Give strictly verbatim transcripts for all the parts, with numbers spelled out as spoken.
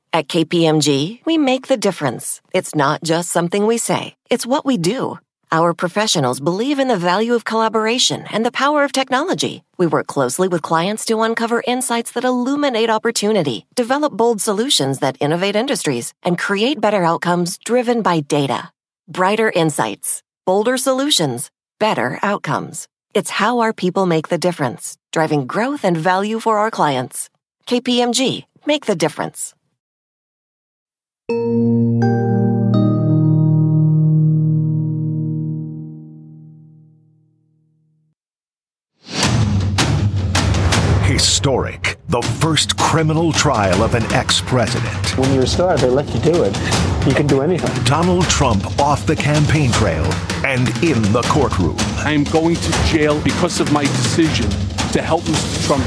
At K P M G, we make the difference. It's not just something we say, it's what we do. Our professionals believe in the value of collaboration and the power of technology. We work closely with clients to uncover insights that illuminate opportunity, develop bold solutions that innovate industries, and create better outcomes driven by data. Brighter insights, bolder solutions, better outcomes. It's how our people make the difference, driving growth and value for our clients. K P M G, make the difference. Historic, the first criminal trial of an ex-president. When you're a star, they let you do it. You can do anything. Donald Trump off the campaign trail and in the courtroom. I am going to jail because of my decision to help Mister Trump.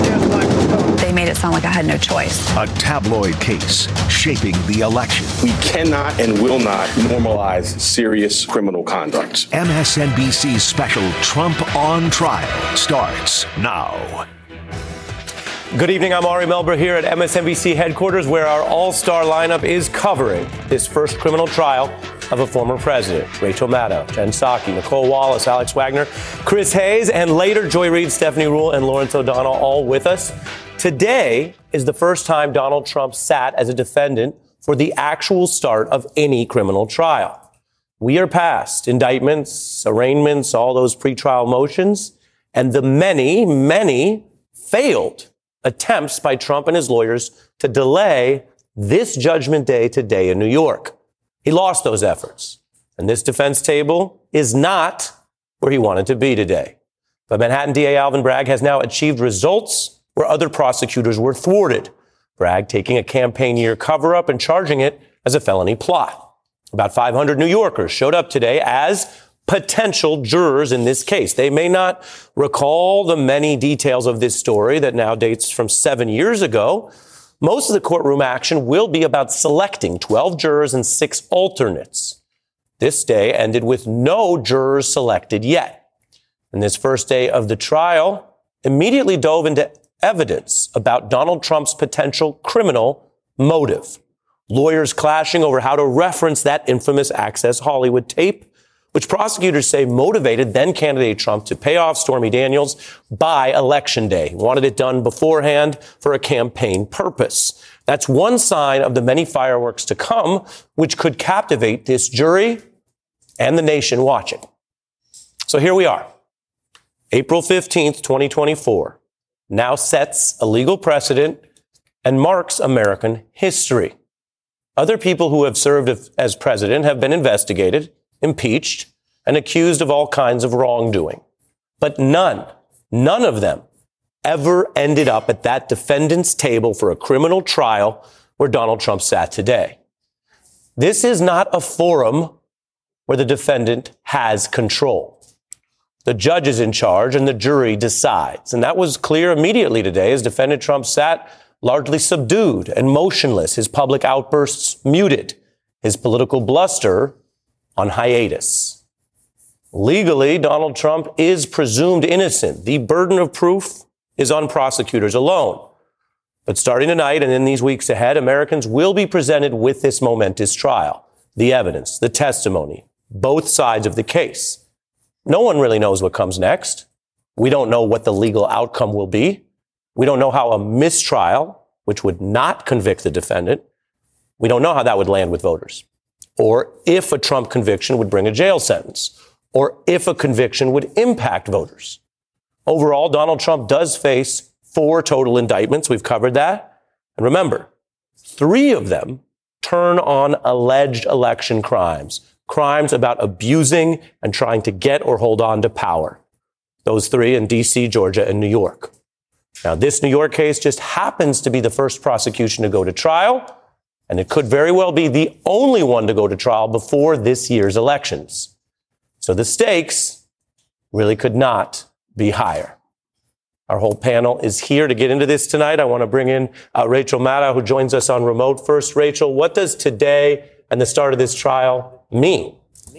They made it sound like I had no choice. A tabloid case shaping the election. We cannot and will not normalize serious criminal conduct. M S N B C's special Trump on Trial starts now. Good evening, I'm Ari Melber here at M S N B C headquarters, where our all-star lineup is covering this first criminal trial of a former president. Rachel Maddow, Jen Psaki, Nicole Wallace, Alex Wagner, Chris Hayes, and later Joy Reid, Stephanie Ruhle, and Lawrence O'Donnell, all with us. Today is the first time Donald Trump sat as a defendant for the actual start of any criminal trial. We are past indictments, arraignments, all those pretrial motions, and the many, many failed attempts by Trump and his lawyers to delay this Judgment Day today in New York. He lost those efforts, and this defense table is not where he wanted to be today. But Manhattan D A Alvin Bragg has now achieved results where other prosecutors were thwarted. Bragg taking a campaign year cover-up and charging it as a felony plot. About five hundred New Yorkers showed up today as potential jurors in this case. They may not recall the many details of this story that now dates from seven years ago. Most of the courtroom action will be about selecting twelve jurors and six alternates. This day ended with no jurors selected yet. And this first day of the trial immediately dove into evidence about Donald Trump's potential criminal motive. Lawyers clashing over how to reference that infamous Access Hollywood tape, which prosecutors say motivated then-candidate Trump to pay off Stormy Daniels by Election Day. He wanted it done beforehand for a campaign purpose. That's one sign of the many fireworks to come, which could captivate this jury and the nation watching. So here we are. April fifteenth, twenty twenty-four, now sets a legal precedent and marks American history. Other people who have served as president have been investigated, impeached, and accused of all kinds of wrongdoing. But none, none of them ever ended up at that defendant's table for a criminal trial where Donald Trump sat today. This is not a forum where the defendant has control. The judge is in charge and the jury decides. And that was clear immediately today as defendant Trump sat largely subdued and motionless, his public outbursts muted, his political bluster on hiatus. Legally, Donald Trump is presumed innocent. The burden of proof is on prosecutors alone. But starting tonight and in these weeks ahead, Americans will be presented with this momentous trial, the evidence, the testimony, both sides of the case. No one really knows what comes next. We don't know what the legal outcome will be. We don't know how a mistrial, which would not convict the defendant, we don't know how that would land with voters. Or if a Trump conviction would bring a jail sentence, or if a conviction would impact voters. Overall, Donald Trump does face four total indictments. We've covered that. And remember, three of them turn on alleged election crimes, crimes about abusing and trying to get or hold on to power. Those three in D C, Georgia, and New York. Now, this New York case just happens to be the first prosecution to go to trial, and it could very well be the only one to go to trial before this year's elections. So the stakes really could not be higher. Our whole panel is here to get into this tonight. I want to bring in uh, Rachel Maddow, who joins us on remote. First, Rachel, what does today and the start of this trial mean?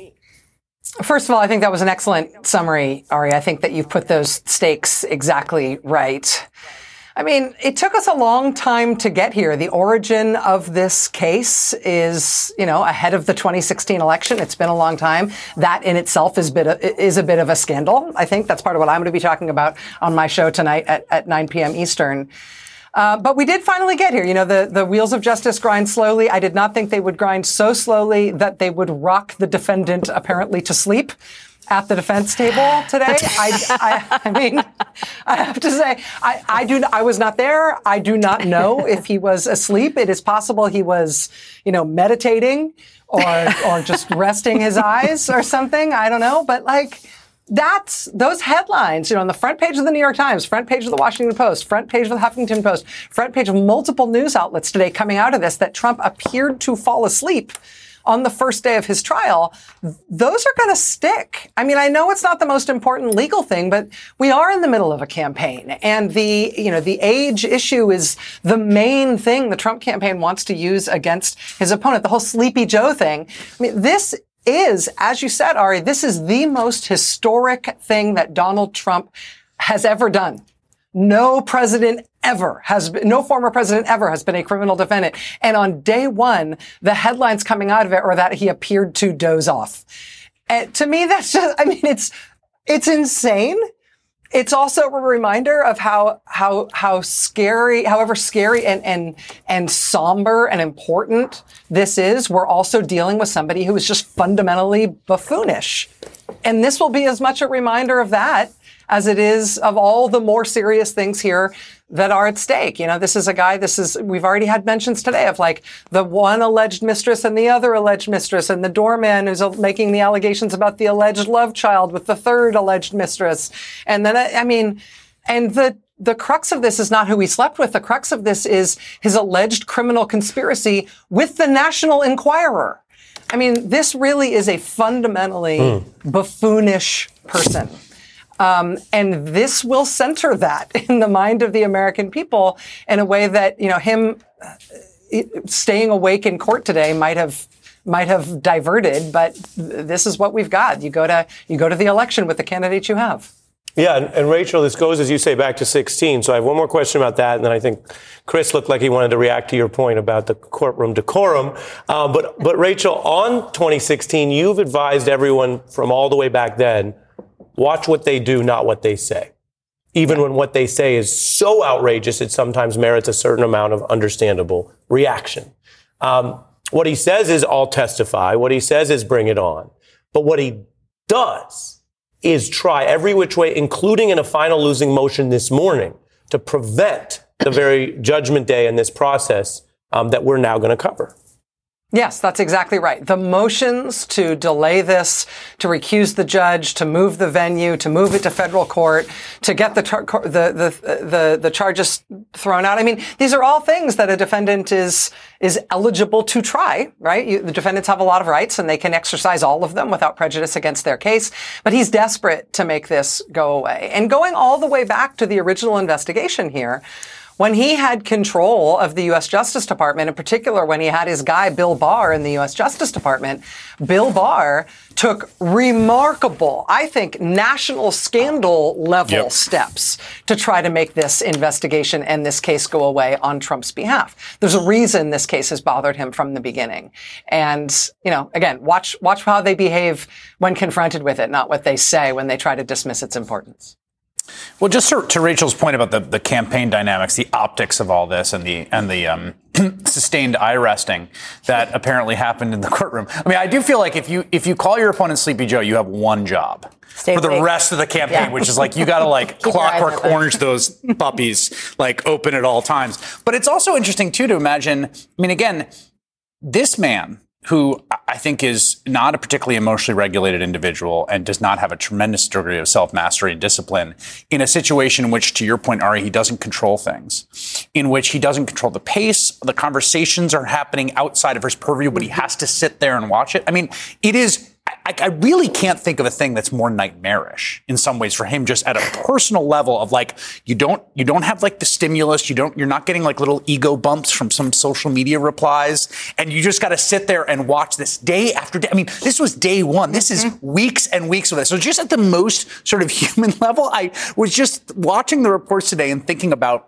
First of all, I think that was an excellent summary, Ari. I think that you've put those stakes exactly right. I mean, it took us a long time to get here. The origin of this case is, you know, ahead of the twenty sixteen election. It's been a long time. That in itself is, bit of, is a bit of a scandal. I think that's part of what I'm going to be talking about on my show tonight at, at nine p.m. Eastern. Uh, but we did finally get here. You know, the, the wheels of justice grind slowly. I did not think they would grind so slowly that they would rock the defendant apparently to sleep at the defense table today. I, I, I mean, I have to say, I, I do, I was not there. I do not know if he was asleep. It is possible he was, you know, meditating or, or just resting his eyes or something. I don't know. But like, that's those headlines, you know, on the front page of the New York Times, front page of the Washington Post, front page of the Huffington Post, front page of multiple news outlets today coming out of this, that Trump appeared to fall asleep on the first day of his trial, those are going to stick. I mean, I know it's not the most important legal thing, but we are in the middle of a campaign, and the, you know, the age issue is the main thing the Trump campaign wants to use against his opponent. The whole Sleepy Joe thing. I mean, this is, as you said, Ari, this is the most historic thing that Donald Trump has ever done. No president ever has been, no former president ever has been a criminal defendant. And on day one, the headlines coming out of it are that he appeared to doze off. And to me, that's just, I mean, it's, it's insane. It's also a reminder of how, how, how scary, however scary and, and, and somber and important this is. We're also dealing with somebody who is just fundamentally buffoonish. And this will be as much a reminder of that as it is of all the more serious things here that are at stake. You know, this is a guy, this is, we've already had mentions today of like the one alleged mistress and the other alleged mistress, and the doorman who's making the allegations about the alleged love child with the third alleged mistress. And then, I mean, and the, the crux of this is not who he slept with. The crux of this is his alleged criminal conspiracy with the National Enquirer. I mean, this really is a fundamentally mm. buffoonish person. Um, and this will center that in the mind of the American people in a way that, you know, him uh, staying awake in court today might have, might have diverted, but this is what we've got. You go to, you go to the election with the candidates you have. Yeah, and, and Rachel, this goes, as you say, back to sixteen. So I have one more question about that, and then I think Chris looked like he wanted to react to your point about the courtroom decorum. Uh, but, but Rachel, on twenty sixteen, you've advised everyone from all the way back then, watch what they do, not what they say. Even when what they say is so outrageous, it sometimes merits a certain amount of understandable reaction. Um, what he says is, I'll testify. What he says is, bring it on. But what he does is try every which way, including in a final losing motion this morning, to prevent the very judgment day in this process um, that we're now going to cover. Yes, that's exactly right. The motions to delay this, to recuse the judge, to move the venue, to move it to federal court, to get the tar- the, the the the charges thrown out. I mean, these are all things that a defendant is is eligible to try, right? You, the defendants have a lot of rights, and they can exercise all of them without prejudice against their case. But he's desperate to make this go away. And going all the way back to the original investigation here, when he had control of the U S Justice Department, in particular when he had his guy Bill Barr in the U S Justice Department, Bill Barr took remarkable, I think, national scandal level yep. steps to try to make this investigation and this case go away on Trump's behalf. There's a reason this case has bothered him from the beginning. And, you know, again, watch, watch how they behave when confronted with it, not what they say when they try to dismiss its importance. Well, just to, to Rachel's point about the, the campaign dynamics, the optics of all this, and the and the um, sustained eye resting that apparently happened in the courtroom. I mean, I do feel like if you if you call your opponent Sleepy Joe, you have one job Stay for awake. the rest of the campaign, yeah. which is like you got to like clockwork orange those puppies, like open at all times. But it's also interesting too to imagine. I mean, again, this man, who I think is not a particularly emotionally regulated individual and does not have a tremendous degree of self-mastery and discipline, in a situation in which, to your point, Ari, he doesn't control things, in which he doesn't control the pace, the conversations are happening outside of his purview, but he has to sit there and watch it. I mean, it is... I, I really can't think of a thing that's more nightmarish in some ways for him, just at a personal level of like, you don't, you don't have like the stimulus. You don't, you're not getting like little ego bumps from some social media replies. And you just got to sit there and watch this day after day. I mean, this was day one. This is weeks and weeks of this. So just at the most sort of human level, I was just watching the reports today and thinking about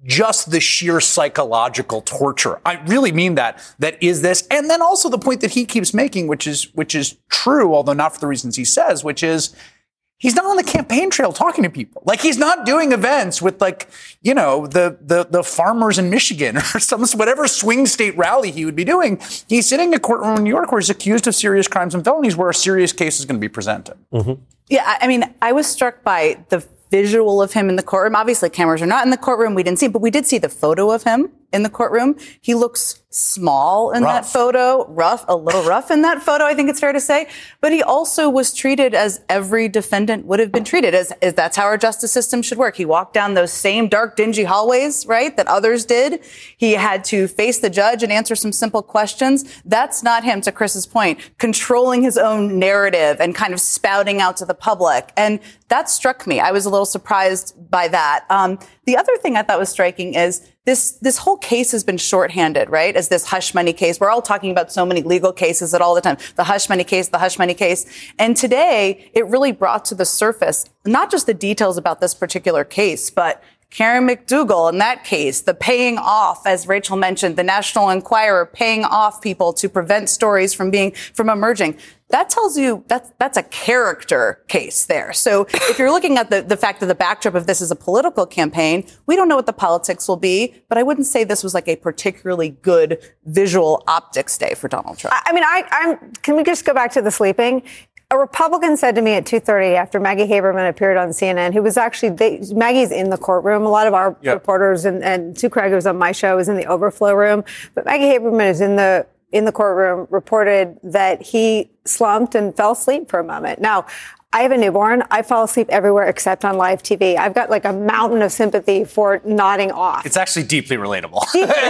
just the sheer psychological torture. I really mean that. That is this. And then also the point that he keeps making, which is, which is true, although not for the reasons he says, which is, he's not on the campaign trail talking to people. Like, he's not doing events with, like, you know, the, the, the farmers in Michigan or some, whatever swing state rally he would be doing. He's sitting in a courtroom in New York where he's accused of serious crimes and felonies where a serious case is going to be presented. Mm-hmm. Yeah, I mean, I was struck by the visual of him in the courtroom. Obviously, cameras are not in the courtroom. We didn't see him, but we did see the photo of him in the courtroom. He looks small in rough. that photo, rough, a little rough in that photo, I think it's fair to say. But he also was treated as every defendant would have been treated, as, as that's how our justice system should work. He walked down those same dark, dingy hallways, right, that others did. He had to face the judge and answer some simple questions. That's not him, to Chris's point, controlling his own narrative and kind of spouting out to the public. And that struck me. I was a little surprised by that. Um, the other thing I thought was striking is this, this whole case has been shorthanded, right? As this hush money case. We're all talking about so many legal cases at all the time. The hush money case, the hush money case. And today it really brought to the surface, not just the details about this particular case, but Karen McDougal in that case, the paying off, as Rachel mentioned, the National Enquirer paying off people to prevent stories from being, from emerging. That tells you that's, that's a character case there. So if you're looking at the, the fact that the backdrop of this is a political campaign, we don't know what the politics will be, but I wouldn't say this was like a particularly good visual optics day for Donald Trump. I mean, I, I'm, can we just go back to the sleeping? A Republican said to me at two thirty after Maggie Haberman appeared on C N N, who was actually, they, Maggie's in the courtroom. A lot of our yep. reporters and, and Sue Craig, was on my show, was in the overflow room. But Maggie Haberman is in the in the courtroom, reported that he slumped and fell asleep for a moment. Now, I have a newborn. I fall asleep everywhere except on live T V. I've got like a mountain of sympathy for nodding off. It's actually deeply relatable.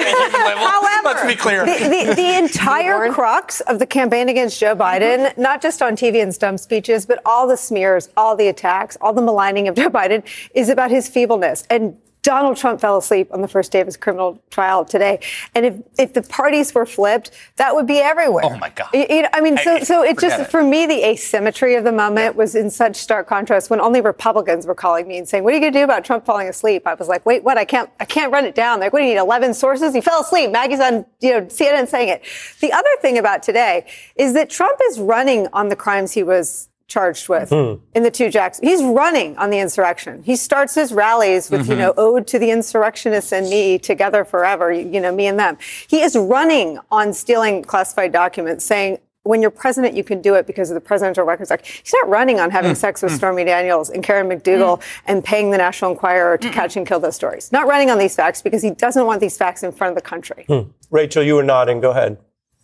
However, let's be clear. The, the, the entire crux of the campaign against Joe Biden, mm-hmm. not just on T V and stump speeches, but all the smears, all the attacks, all the maligning of Joe Biden, is about his feebleness. And Donald Trump fell asleep on the first day of his criminal trial today. And if, if the parties were flipped, that would be everywhere. Oh, my God. You, you know, I mean, so, I, so it just, it. for me, the asymmetry of the moment yeah. was in such stark contrast when only Republicans were calling me and saying, what are you going to do about Trump falling asleep? I was like, wait, what? I can't, I can't run it down. Like, what do you need, eleven sources? He fell asleep. Maggie's on, you know, C N N saying it. The other thing about today is that Trump is running on the crimes he was charged with mm. in the two jacks. He's running on the insurrection. He starts his rallies with, mm-hmm. you know, ode to the insurrectionists and me, together forever, you know, me and them. He is running on stealing classified documents, saying, when you're president, you can do it because of the Presidential Records Act. He's not running on having mm. sex with mm. Stormy Daniels and Karen McDougal mm. and paying the National Enquirer to mm. catch and kill those stories. Not running on these facts because he doesn't want these facts in front of the country. Hmm. Rachel, you were nodding. Go ahead.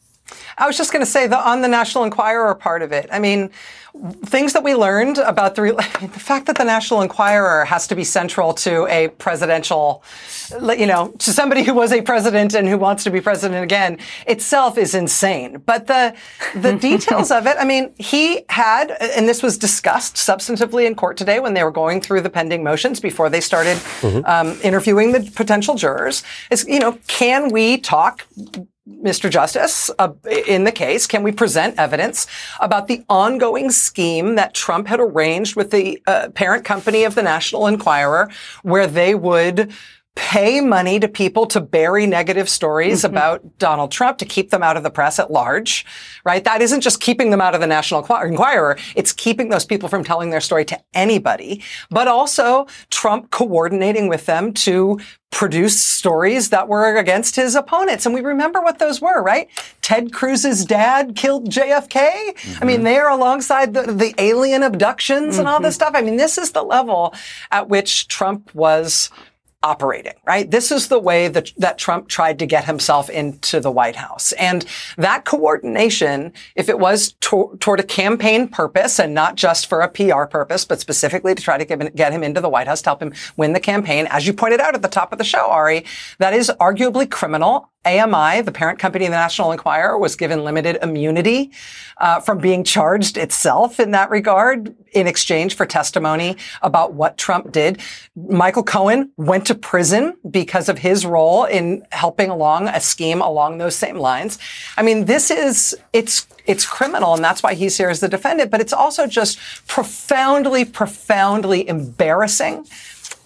I was just going to say the on the National Enquirer part of it. I mean, things that we learned about the, I mean, the fact that the National Enquirer has to be central to a presidential, you know, to somebody who was a president and who wants to be president again itself is insane. But the, the details of it, I mean, he had, and this was discussed substantively in court today when they were going through the pending motions before they started mm-hmm. um, interviewing the potential jurors, is, you know, can we talk, Mister Justice, uh, in the case, can we present evidence about the ongoing scheme that Trump had arranged with the uh, parent company of the National Enquirer, where they would pay money to people to bury negative stories mm-hmm. about Donald Trump to keep them out of the press at large, right? That isn't just keeping them out of the National Enquirer. It's keeping those people from telling their story to anybody, but also Trump coordinating with them to produce stories that were against his opponents. And we remember what those were, right? Ted Cruz's dad killed J F K. Mm-hmm. I mean, they are alongside the, the alien abductions mm-hmm. and all this stuff. I mean, this is the level at which Trump was operating, right? This is the way that, that Trump tried to get himself into the White House. And that coordination, if it was to, toward a campaign purpose and not just for a P R purpose, but specifically to try to get, get him into the White House, to help him win the campaign, as you pointed out at the top of the show, Ari, that is arguably criminal. A M I, the parent company of the National Enquirer, was given limited immunity uh, from being charged itself in that regard in exchange for testimony about what Trump did. Michael Cohen went to prison because of his role in helping along a scheme along those same lines. I mean, this is, it's, it's criminal, and that's why he's here as the defendant, but it's also just profoundly, profoundly embarrassing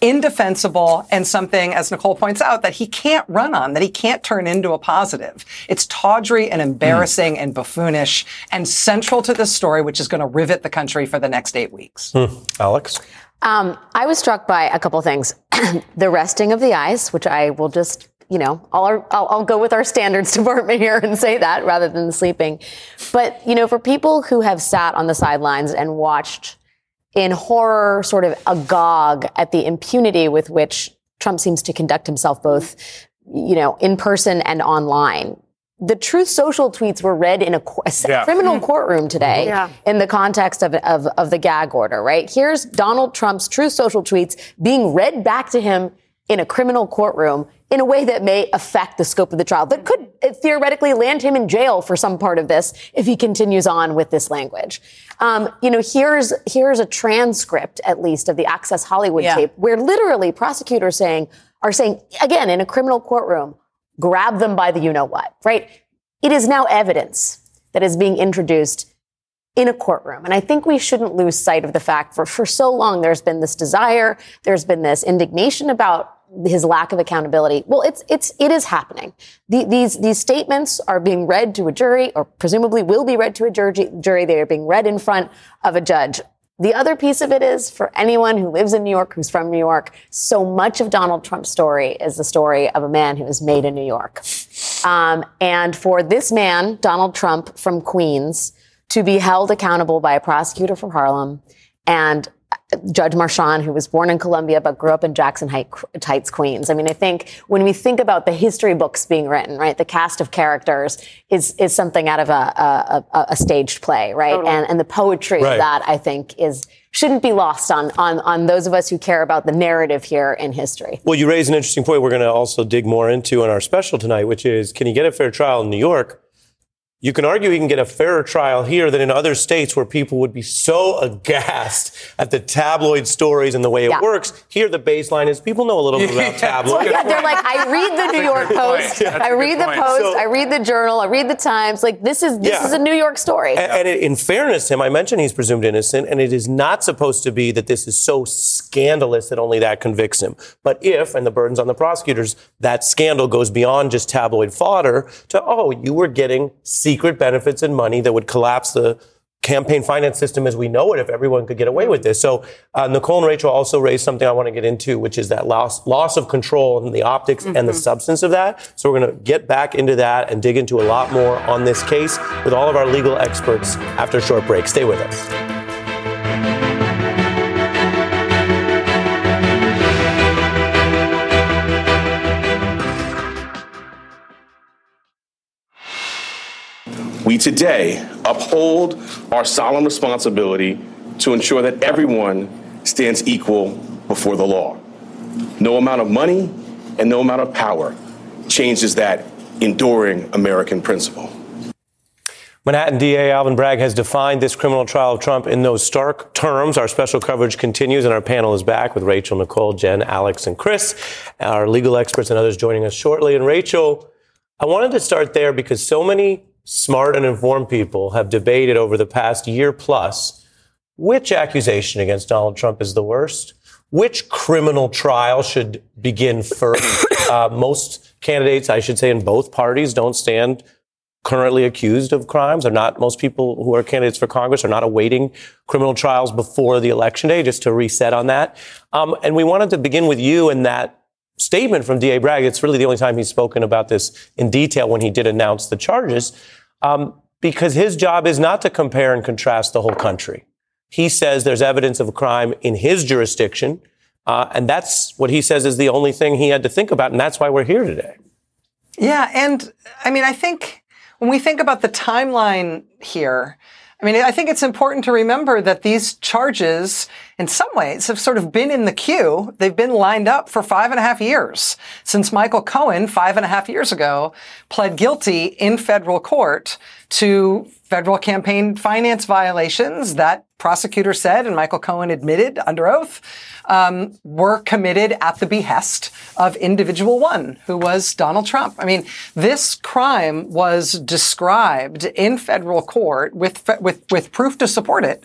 indefensible and something, as Nicole points out, that he can't run on, that he can't turn into a positive. It's tawdry and embarrassing mm. and buffoonish and central to this story, which is going to rivet the country for the next eight weeks. Mm. Alex? Um, I was struck by a couple things. The resting of the eyes, which I will just, you know, I'll, I'll, I'll go with our standards department here and say that rather than the sleeping. But, you know, for people who have sat on the sidelines and watched in horror, sort of agog at the impunity with which Trump seems to conduct himself both, you know, in person and online. The Truth Social tweets were read in a, a yeah. criminal courtroom today yeah. in the context of, of, of the gag order, right? Here's Donald Trump's Truth Social tweets being read back to him in a criminal courtroom in a way that may affect the scope of the trial, but could theoretically land him in jail for some part of this if he continues on with this language. Um, you know, here's here's a transcript, at least, of the Access Hollywood yeah. tape, where literally prosecutors saying are saying, again, in a criminal courtroom, grab them by the you-know-what, right? It is now evidence that is being introduced in a courtroom. And I think we shouldn't lose sight of the fact for, for so long there's been this desire, there's been this indignation about his lack of accountability. Well, it's, it's, it is happening. The, these, these statements are being read to a jury, or presumably will be read to a jury, jury. They are being read in front of a judge. The other piece of it is, for anyone who lives in New York, who's from New York, so much of Donald Trump's story is the story of a man who was made in New York. Um, and for this man, Donald Trump from Queens, to be held accountable by a prosecutor from Harlem and Judge Marchand, who was born in Columbia but grew up in Jackson Heights, Queens. I mean, I think when we think about the history books being written, right, the cast of characters is is something out of a a, a, a staged play, right? Totally. And and the poetry right. of that, I think, is shouldn't be lost on, on on those of us who care about the narrative here in history. Well, you raise an interesting point we're going to also dig more into in our special tonight, which is, can you get a fair trial in New York? You can argue you can get a fairer trial here than in other states where people would be so aghast at the tabloid stories and the way it yeah. works. Here, the baseline is people know a little bit about tabloids. Yeah, they're like, I read the New York Post, yeah, I read the point. Post, so, I read the Journal, I read the Times. Like, this is this yeah. is a New York story. And, and it, in fairness to him, I mentioned he's presumed innocent, and it is not supposed to be that this is so scandalous that only that convicts him. But if, and the burden's on the prosecutors, that scandal goes beyond just tabloid fodder to, oh, you were getting secret secret benefits and money that would collapse the campaign finance system as we know it if everyone could get away with this. So uh, Nicole and Rachel also raised something I want to get into, which is that loss loss of control and the optics mm-hmm. and the substance of that. So we're going to get back into that and dig into a lot more on this case with all of our legal experts after a short break. Stay with us. We today uphold our solemn responsibility to ensure that everyone stands equal before the law. No amount of money and no amount of power changes that enduring American principle. Manhattan D A Alvin Bragg has defined this criminal trial of Trump in those stark terms. Our special coverage continues, and our panel is back with Rachel, Nicole, Jen, Alex, and Chris, our legal experts and others joining us shortly. And Rachel, I wanted to start there because so many smart and informed people have debated over the past year plus which accusation against Donald Trump is the worst, which criminal trial should begin first. uh, most candidates, I should say, in both parties don't stand currently accused of crimes. Or not most people who are candidates for Congress are not awaiting criminal trials before the election day, just to reset on that. Um, and we wanted to begin with you and that statement from D A Bragg. It's really the only time he's spoken about this in detail when he did announce the charges, um, because his job is not to compare and contrast the whole country. He says there's evidence of a crime in his jurisdiction, uh, and that's what he says is the only thing he had to think about, and that's why we're here today. Yeah, and I mean, I think when we think about the timeline here, I mean, I think it's important to remember that these charges, in some ways, have sort of been in the queue. They've been lined up for five and a half years since Michael Cohen, five and a half years ago, pled guilty in federal court to federal campaign finance violations that prosecutors said, and Michael Cohen admitted under oath, um, were committed at the behest of individual one, who was Donald Trump. I mean, this crime was described in federal court with with with proof to support it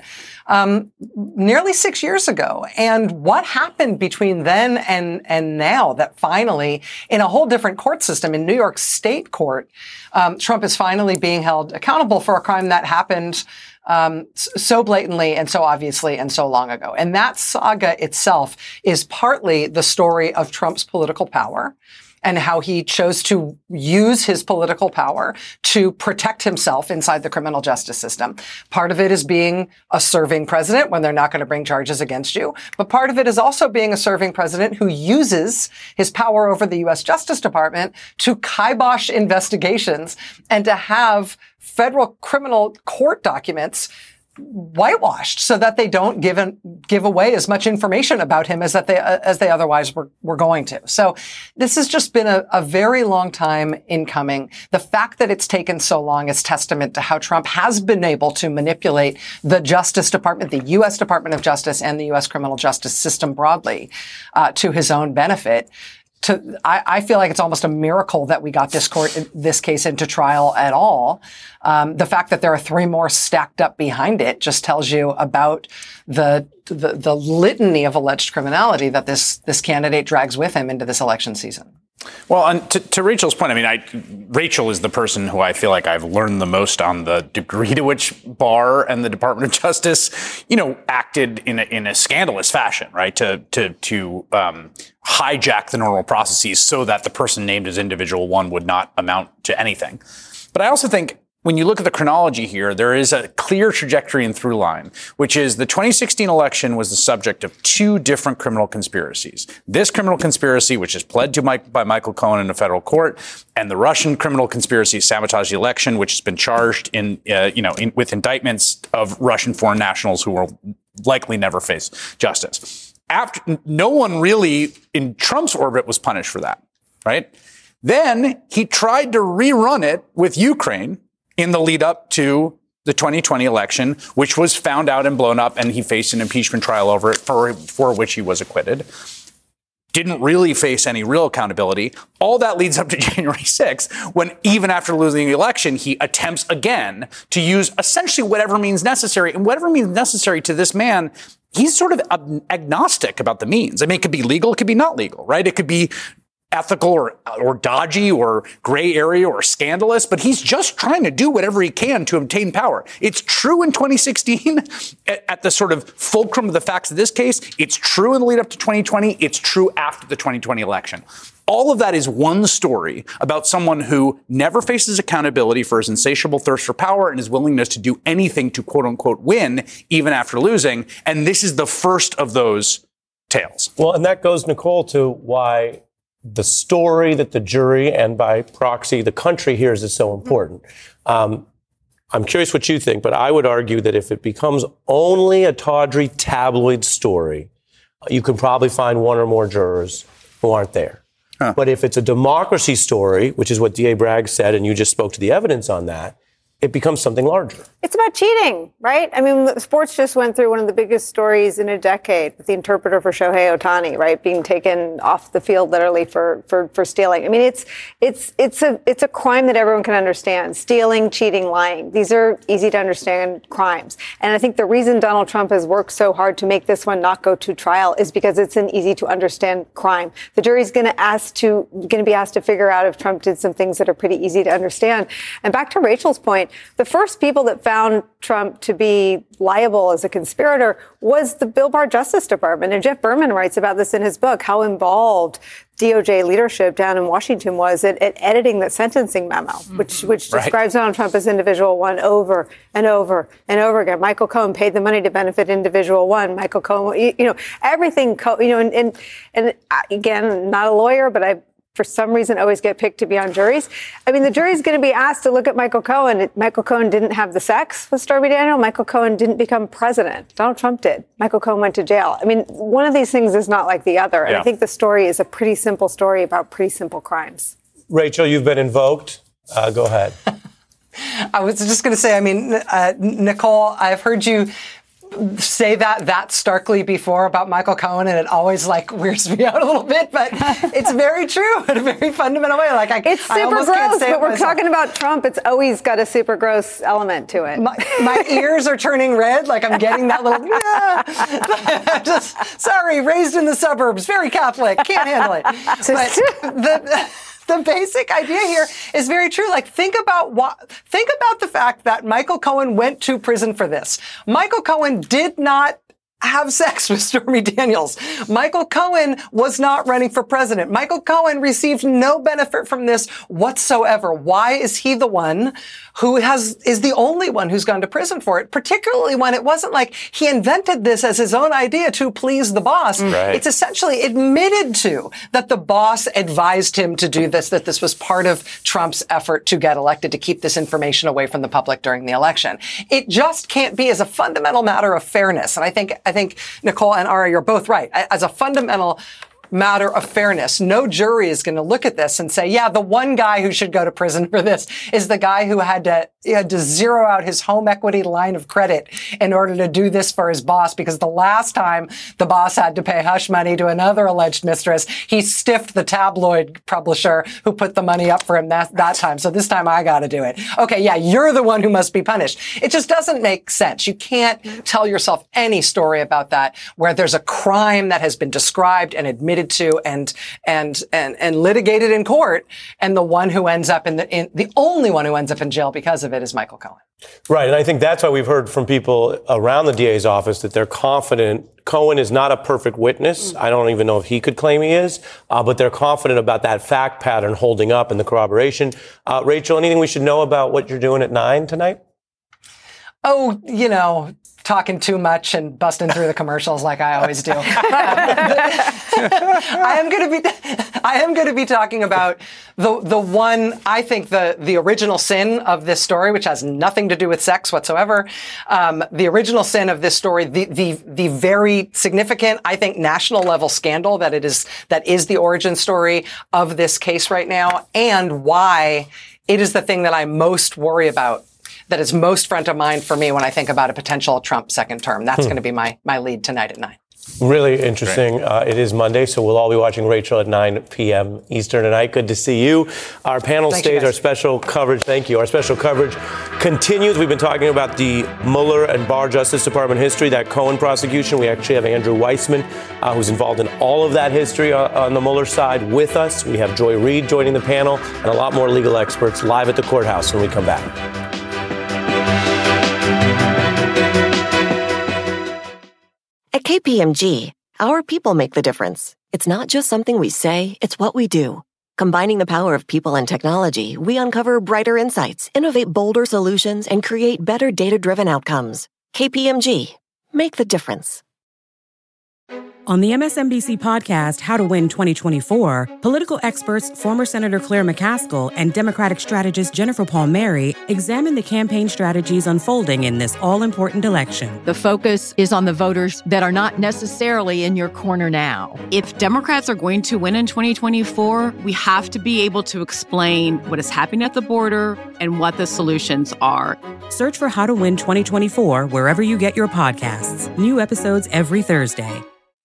um, nearly six years ago. And what happened between then and, and now that finally, in a whole different court system, in New York State court, um, Trump is finally being held accountable for a crime that happened Um, so blatantly and so obviously and so long ago. And that saga itself is partly the story of Trump's political power and how he chose to use his political power to protect himself inside the criminal justice system. Part of it is being a serving president when they're not going to bring charges against you. But part of it is also being a serving president who uses his power over the U S Justice Department to kibosh investigations and to have federal criminal court documents whitewashed so that they don't give an, give away as much information about him as that they uh, as they otherwise were, were going to. So this has just been a, a very long time in coming. The fact that it's taken so long is testament to how Trump has been able to manipulate the Justice Department, the U S Department of Justice, and the U S criminal justice system broadly uh, to his own benefit. To, I, I feel like it's almost a miracle that we got this court, this case into trial at all. Um, the fact that there are three more stacked up behind it just tells you about the, the, the litany of alleged criminality that this, this candidate drags with him into this election season. Well, and to, to Rachel's point, I mean, I, Rachel is the person who I feel like I've learned the most on the degree to which Barr and the Department of Justice, you know, acted in a, in a scandalous fashion, right? To to to um, hijack the normal processes so that the person named as individual one would not amount to anything. But I also think when you look at the chronology here, there is a clear trajectory and through line, which is the twenty sixteen election was the subject of two different criminal conspiracies. This criminal conspiracy, which is pled to Mike, by Michael Cohen in a federal court, and the Russian criminal conspiracy to sabotage the election, which has been charged in, uh, you know, in, with indictments of Russian foreign nationals who will likely never face justice. After, no one really in Trump's orbit was punished for that, right? Then he tried to rerun it with Ukraine in the lead up to the twenty twenty election, which was found out and blown up, and he faced an impeachment trial over it, for, for which he was acquitted. Didn't really face any real accountability. All that leads up to January sixth, when even after losing the election, he attempts again to use essentially whatever means necessary. And whatever means necessary to this man, he's sort of agnostic about the means. I mean, it could be legal, it could be not legal, right? It could be ethical or or dodgy or gray area or scandalous, but he's just trying to do whatever he can to obtain power. It's true in twenty sixteen at, at the sort of fulcrum of the facts of this case. It's true in the lead up to twenty twenty. It's true after the twenty twenty election. All of that is one story about someone who never faces accountability for his insatiable thirst for power and his willingness to do anything to quote unquote win, even after losing. And this is the first of those tales. Well, and that goes, Nicole, to why the story that the jury and by proxy the country hears is so important. Um, I'm curious what you think, but I would argue that if it becomes only a tawdry tabloid story, you can probably find one or more jurors who aren't there. Huh. But if it's a democracy story, which is what D A Bragg said, and you just spoke to the evidence on that, it becomes something larger. It's about cheating, right? I mean, sports just went through one of the biggest stories in a decade with the interpreter for Shohei Ohtani, right, being taken off the field literally for, for, for stealing. I mean, it's it's it's a it's a crime that everyone can understand. Stealing, cheating, lying. These are easy to understand crimes. And I think the reason Donald Trump has worked so hard to make this one not go to trial is because it's an easy to understand crime. The jury's going to ask to going to be asked to figure out if Trump did some things that are pretty easy to understand. And back to Rachel's point, the first people that found Trump to be liable as a conspirator was the Bill Barr Justice Department. And Jeff Berman writes about this in his book, how involved D O J leadership down in Washington was at, at editing the sentencing memo, which which right. describes Donald Trump as individual one over and over and over again. Michael Cohen paid the money to benefit individual one. Michael Cohen, you, you know, everything, you know, and, and, and again, not a lawyer, but I for some reason always get picked to be on juries. I mean, the jury's going to be asked to look at Michael Cohen. Michael Cohen didn't have the sex with Stormy Daniel. Michael Cohen didn't become president. Donald Trump did. Michael Cohen went to jail. I mean, one of these things is not like the other. And yeah. I think the story is a pretty simple story about pretty simple crimes. Rachel, you've been invoked. Uh, go ahead. I was just going to say, I mean, uh, Nicole, I've heard you say that that starkly before about Michael Cohen, and it always like weirds me out a little bit, but it's very true in a very fundamental way. Like I, it's super I almost gross, can't say but we're myself. talking about Trump. It's always got a super gross element to it. My, my ears are turning red, like I'm getting that little. Yeah. Just sorry, raised in the suburbs, very Catholic, can't handle it. But the. The basic idea here is very true. Like, think about what, think about the fact that Michael Cohen went to prison for this. Michael Cohen did not have sex with Stormy Daniels. Michael Cohen was not running for president. Michael Cohen received no benefit from this whatsoever. Why is he the one who has, is the only one who's gone to prison for it? Particularly when it wasn't like he invented this as his own idea to please the boss. Right. It's essentially admitted to that the boss advised him to do this, that this was part of Trump's effort to get elected, to keep this information away from the public during the election. It just can't be as a fundamental matter of fairness. And I think, I think Nicole and Ari, you're both right. As a fundamental matter of fairness, no jury is going to look at this and say, yeah, the one guy who should go to prison for this is the guy who had to, he had to zero out his home equity line of credit in order to do this for his boss, because the last time the boss had to pay hush money to another alleged mistress, he stiffed the tabloid publisher who put the money up for him that, that time. So this time I got to do it. Okay, yeah, you're the one who must be punished. It just doesn't make sense. You can't tell yourself any story about that where there's a crime that has been described and admitted to and and and and litigated in court, and the one who ends up in the in, the only one who ends up in jail because of it is Michael Cohen. Right, and I think that's why we've heard from people around the D A's office that they're confident Cohen is not a perfect witness. I don't even know if he could claim he is, uh, but they're confident about that fact pattern holding up in the corroboration. Uh, Rachel, anything we should know about what you're doing at nine tonight? Oh, you know, talking too much and busting through the commercials like I always do. Um, I am going to be, I am going to be talking about the the one, I think the the original sin of this story, which has nothing to do with sex whatsoever. Um, the original sin of this story, the the the very significant, I think, national level scandal that it is that is the origin story of this case right now, and why it is the thing that I most worry about, that is most front of mind for me when I think about a potential Trump second term. That's hmm. going to be my my lead tonight at nine. Really interesting. Uh, it is Monday, so we'll all be watching Rachel at nine p.m. Eastern tonight. Good to see you. Our panel Thank stays. Our special coverage. Thank you. Our special coverage continues. We've been talking about the Mueller and Barr Justice Department history, that Cohen prosecution. We actually have Andrew Weissman, uh, who's involved in all of that history uh, on the Mueller side, with us. We have Joy Reid joining the panel, and a lot more legal experts live at the courthouse when we come back. At K P M G, our people make the difference. It's not just something we say, it's what we do. Combining the power of people and technology, we uncover brighter insights, innovate bolder solutions, and create better data-driven outcomes. K P M G, make the difference. On the M S N B C podcast, How to Win twenty twenty-four, political experts, former Senator Claire McCaskill and Democratic strategist Jennifer Palmieri examine the campaign strategies unfolding in this all-important election. The focus is on the voters that are not necessarily in your corner now. If Democrats are going to win in twenty twenty-four, we have to be able to explain what is happening at the border and what the solutions are. Search for How to Win twenty twenty-four wherever you get your podcasts. New episodes every Thursday.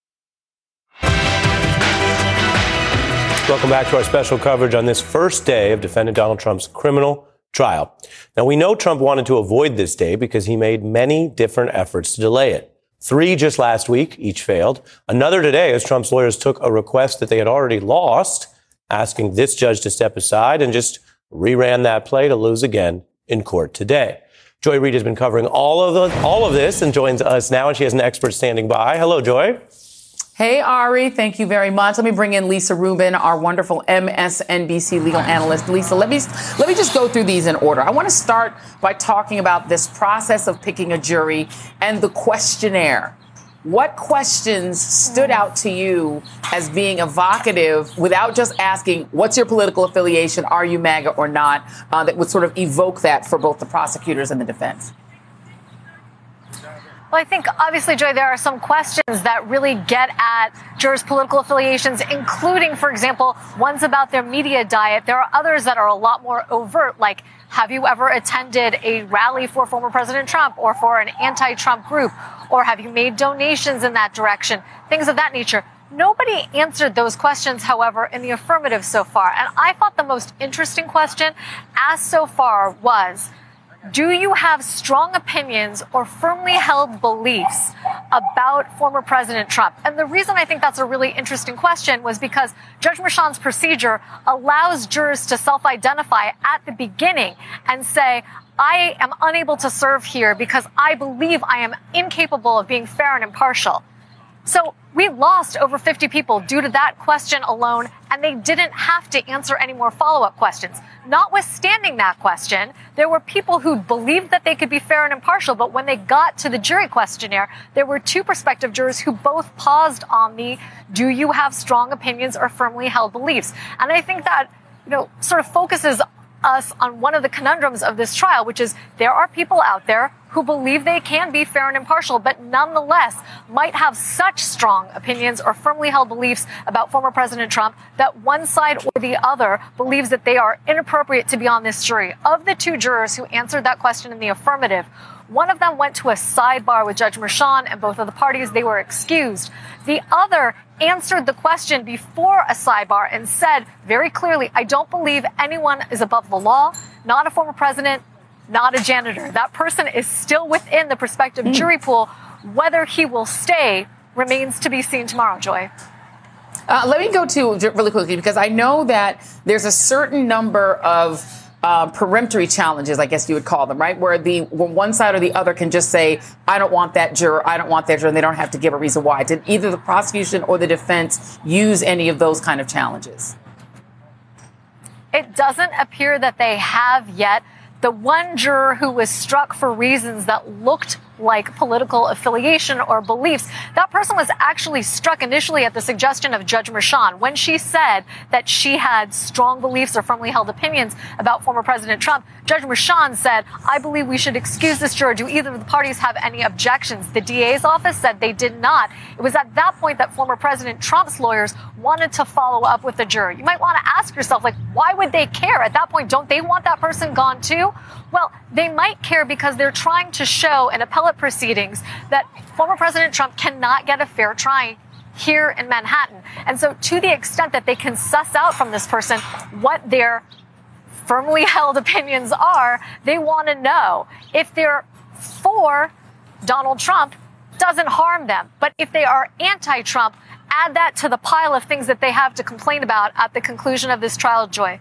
Welcome back to our special coverage on this first day of defendant Donald Trump's criminal trial. Now, we know Trump wanted to avoid this day because he made many different efforts to delay it. Three just last week, each failed. Another today, as Trump's lawyers took a request that they had already lost, asking this judge to step aside, and just reran that play to lose again in court today. Joy Reid has been covering all of the, all of this and joins us now, and she has an expert standing by. Hello, Joy. Hey, Ari. Thank you very much. Let me bring in Lisa Rubin, our wonderful M S N B C legal analyst. Lisa, let me let me just go through these in order. I want to start by talking about this process of picking a jury and the questionnaire. What questions stood out to you as being evocative without just asking, what's your political affiliation? Are you MAGA or not? Uh, that would sort of evoke that for both the prosecutors and the defense. Well, I think, obviously, Joy, there are some questions that really get at jurors' political affiliations, including, for example, ones about their media diet. There are others that are a lot more overt, like Have you ever attended a rally for former President Trump or for an anti-Trump group? Or have you made donations in that direction? Things of that nature. Nobody answered those questions, however, in the affirmative so far. And I thought the most interesting question asked so far was, do you have strong opinions or firmly held beliefs about former President Trump? And the reason I think that's a really interesting question was because Judge Merchan's procedure allows jurors to self-identify at the beginning and say, I am unable to serve here because I believe I am incapable of being fair and impartial. So we lost over fifty people due to that question alone, and they didn't have to answer any more follow-up questions. Notwithstanding that question, there were people who believed that they could be fair and impartial, but when they got to the jury questionnaire, there were two prospective jurors who both paused on the, do you have strong opinions or firmly held beliefs? And I think that, you know, sort of focuses us on one of the conundrums of this trial, which is there are people out there who believe they can be fair and impartial, but nonetheless might have such strong opinions or firmly held beliefs about former President Trump that one side or the other believes that they are inappropriate to be on this jury. Of the two jurors who answered that question in the affirmative, one of them went to a sidebar with Judge Merchan, and both of the parties, they were excused. The other answered the question before a sidebar and said very clearly, I don't believe anyone is above the law, not a former president, not a janitor. That person is still within the prospective mm. jury pool. Whether he will stay remains to be seen tomorrow, Joy. Uh, let me go to really quickly, because I know that there's a certain number of Uh, peremptory challenges, I guess you would call them, right? Where the where one side or the other can just say, I don't want that juror, I don't want that juror, and they don't have to give a reason why. Did either the prosecution or the defense use any of those kind of challenges? It doesn't appear that they have yet. The one juror who was struck for reasons that looked like political affiliation or beliefs, that person was actually struck initially at the suggestion of Judge Merchan. When she said that she had strong beliefs or firmly held opinions about former President Trump, Judge Merchan said, I believe we should excuse this juror. Do either of the parties have any objections? The D A's office said they did not. It was at that point that former President Trump's lawyers wanted to follow up with the juror. You might want to ask yourself, like, why would they care? At that point, don't they want that person gone too? Well, they might care because they're trying to show in appellate proceedings that former President Trump cannot get a fair trial here in Manhattan. And so to the extent that they can suss out from this person what their firmly held opinions are, they want to know. If they're for Donald Trump, doesn't harm them. But if they are anti-Trump, add that to the pile of things that they have to complain about at the conclusion of this trial, Joy.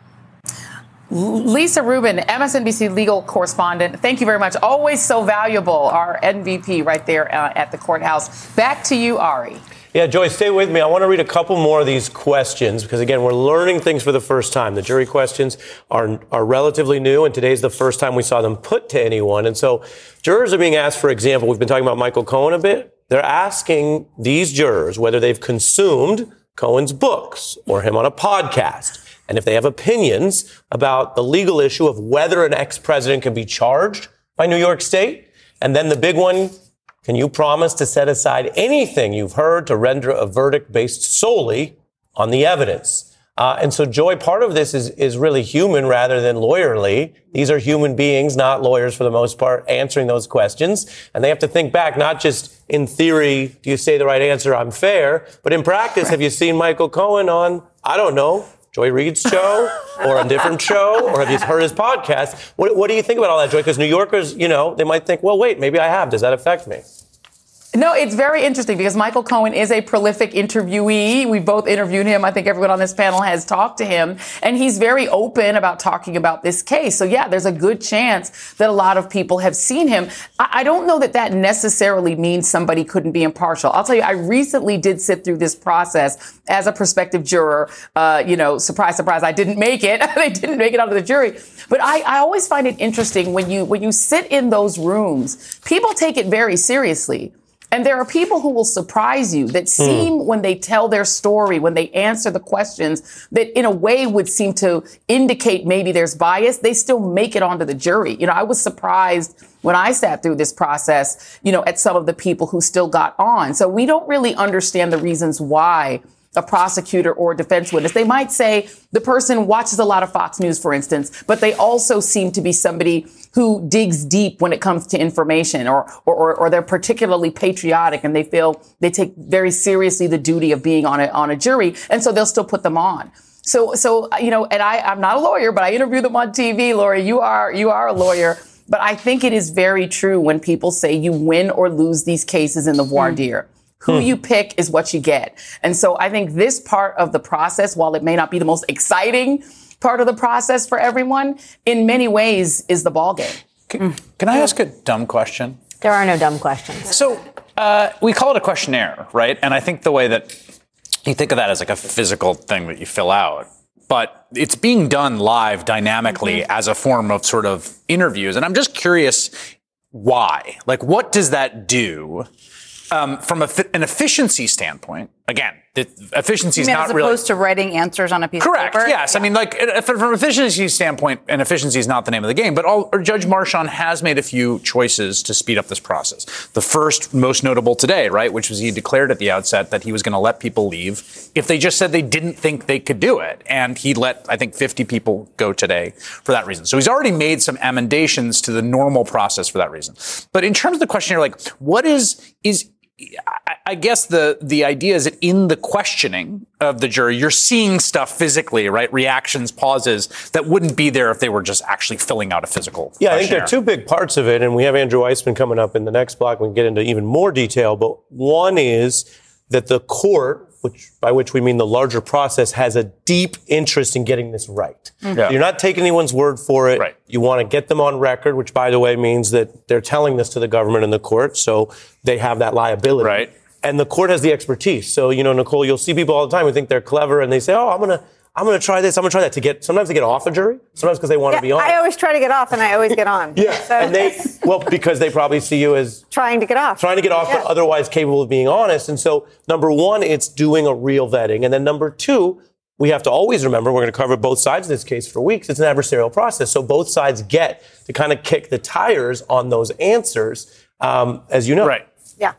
Lisa Rubin, M S N B C legal correspondent, thank you very much. Always so valuable, our M V P right there uh, at the courthouse. Back to you, Ari. Yeah, Joy, stay with me. I want to read a couple more of these questions because, again, we're learning things for the first time. The jury questions are are relatively new, and today's the first time we saw them put to anyone. And so jurors are being asked, for example, we've been talking about Michael Cohen a bit. They're asking these jurors whether they've consumed Cohen's books or him on a podcast, and if they have opinions about the legal issue of whether an ex-president can be charged by New York State. And then the big one, can you promise to set aside anything you've heard to render a verdict based solely on the evidence? Uh, and so, Joy, part of this is, is really human rather than lawyerly. These are human beings, not lawyers for the most part, answering those questions. And they have to think back, not just in theory, do you say the right answer, I'm fair, but in practice, have you seen Michael Cohen on, I don't know, Joy Reid's show or a different show, or have you heard his podcast? What, what do you think about all that, Joy? Because New Yorkers, you know, they might think, well, wait, maybe I have. Does that affect me? No, it's very interesting because Michael Cohen is a prolific interviewee. We both interviewed him. I think everyone on this panel has talked to him, and he's very open about talking about this case. So, yeah, there's a good chance that a lot of people have seen him. I, I don't know that that necessarily means somebody couldn't be impartial. I'll tell you, I recently did sit through this process as a prospective juror. Uh, you know, surprise, surprise, I didn't make it. They didn't make it onto the jury. But I, I always find it interesting when you when you sit in those rooms, people take it very seriously. And there are people who will surprise you that seem, mm. when they tell their story, when they answer the questions, that in a way would seem to indicate maybe there's bias. They still make it onto the jury. You know, I was surprised when I sat through this process, you know, at some of the people who still got on. So we don't really understand the reasons why a prosecutor or a defense witness. They might say the person watches a lot of Fox News, for instance, but they also seem to be somebody who digs deep when it comes to information, or, or, or they're particularly patriotic and they feel they take very seriously the duty of being on a, on a jury. And so they'll still put them on. So, so, you know, and I, I'm not a lawyer, but I interview them on T V. Lori, you are, you are a lawyer. But I think it is very true when people say you win or lose these cases in the voir dire. Mm. Who hmm. you pick is what you get. And so I think this part of the process, while it may not be the most exciting part of the process for everyone, in many ways is the ballgame. Can, can I ask a dumb question? There are no dumb questions. So uh, we call it a questionnaire, right? And I think the way that you think of that as like a physical thing that you fill out, but it's being done live dynamically mm-hmm. as a form of sort of interviews. And I'm just curious why. Like, what does that do? Um, from a, an efficiency standpoint, again, the efficiency is not as really... As opposed to writing answers on a piece Correct, of paper? Correct, yes. Yeah. I mean, like, from an efficiency standpoint, and efficiency is not the name of the game, but all, Judge Marchand has made a few choices to speed up this process. The first, most notable today, right, which was he declared at the outset that he was going to let people leave if they just said they didn't think they could do it. And he let, I think, fifty people go today for that reason. So he's already made some emendations to the normal process for that reason. But in terms of the questionnaire, like, what is... is I guess the, the idea is that in the questioning of the jury, you're seeing stuff physically, right? Reactions, pauses that wouldn't be there if they were just actually filling out a physical Yeah, I think there are two big parts of it, and we have Andrew Weissman coming up in the next block. We can get into even more detail, but one is that the court, which by which we mean the larger process, has a deep interest in getting this right. Mm-hmm. Yeah. So you're not taking anyone's word for it. Right. You want to get them on record, which, by the way, means that they're telling this to the government and the court, so they have that liability. Right. And the court has the expertise. So, you know, Nicole, you'll see people all the time who think they're clever, and they say, oh, I'm going to I'm going to try this, I'm going to try that, to get, sometimes they get off a jury, sometimes because they want yeah, to be on. I always try to get off, and I always get on. yeah, so. and they, well, because they probably see you as... Trying to get off. Trying to get off, yeah. but otherwise capable of being honest. And so, number one, it's doing a real vetting. And then number two, we have to always remember, we're going to cover both sides of this case for weeks, it's an adversarial process. So both sides get to kind of kick the tires on those answers, um, as you know. Right. Yeah.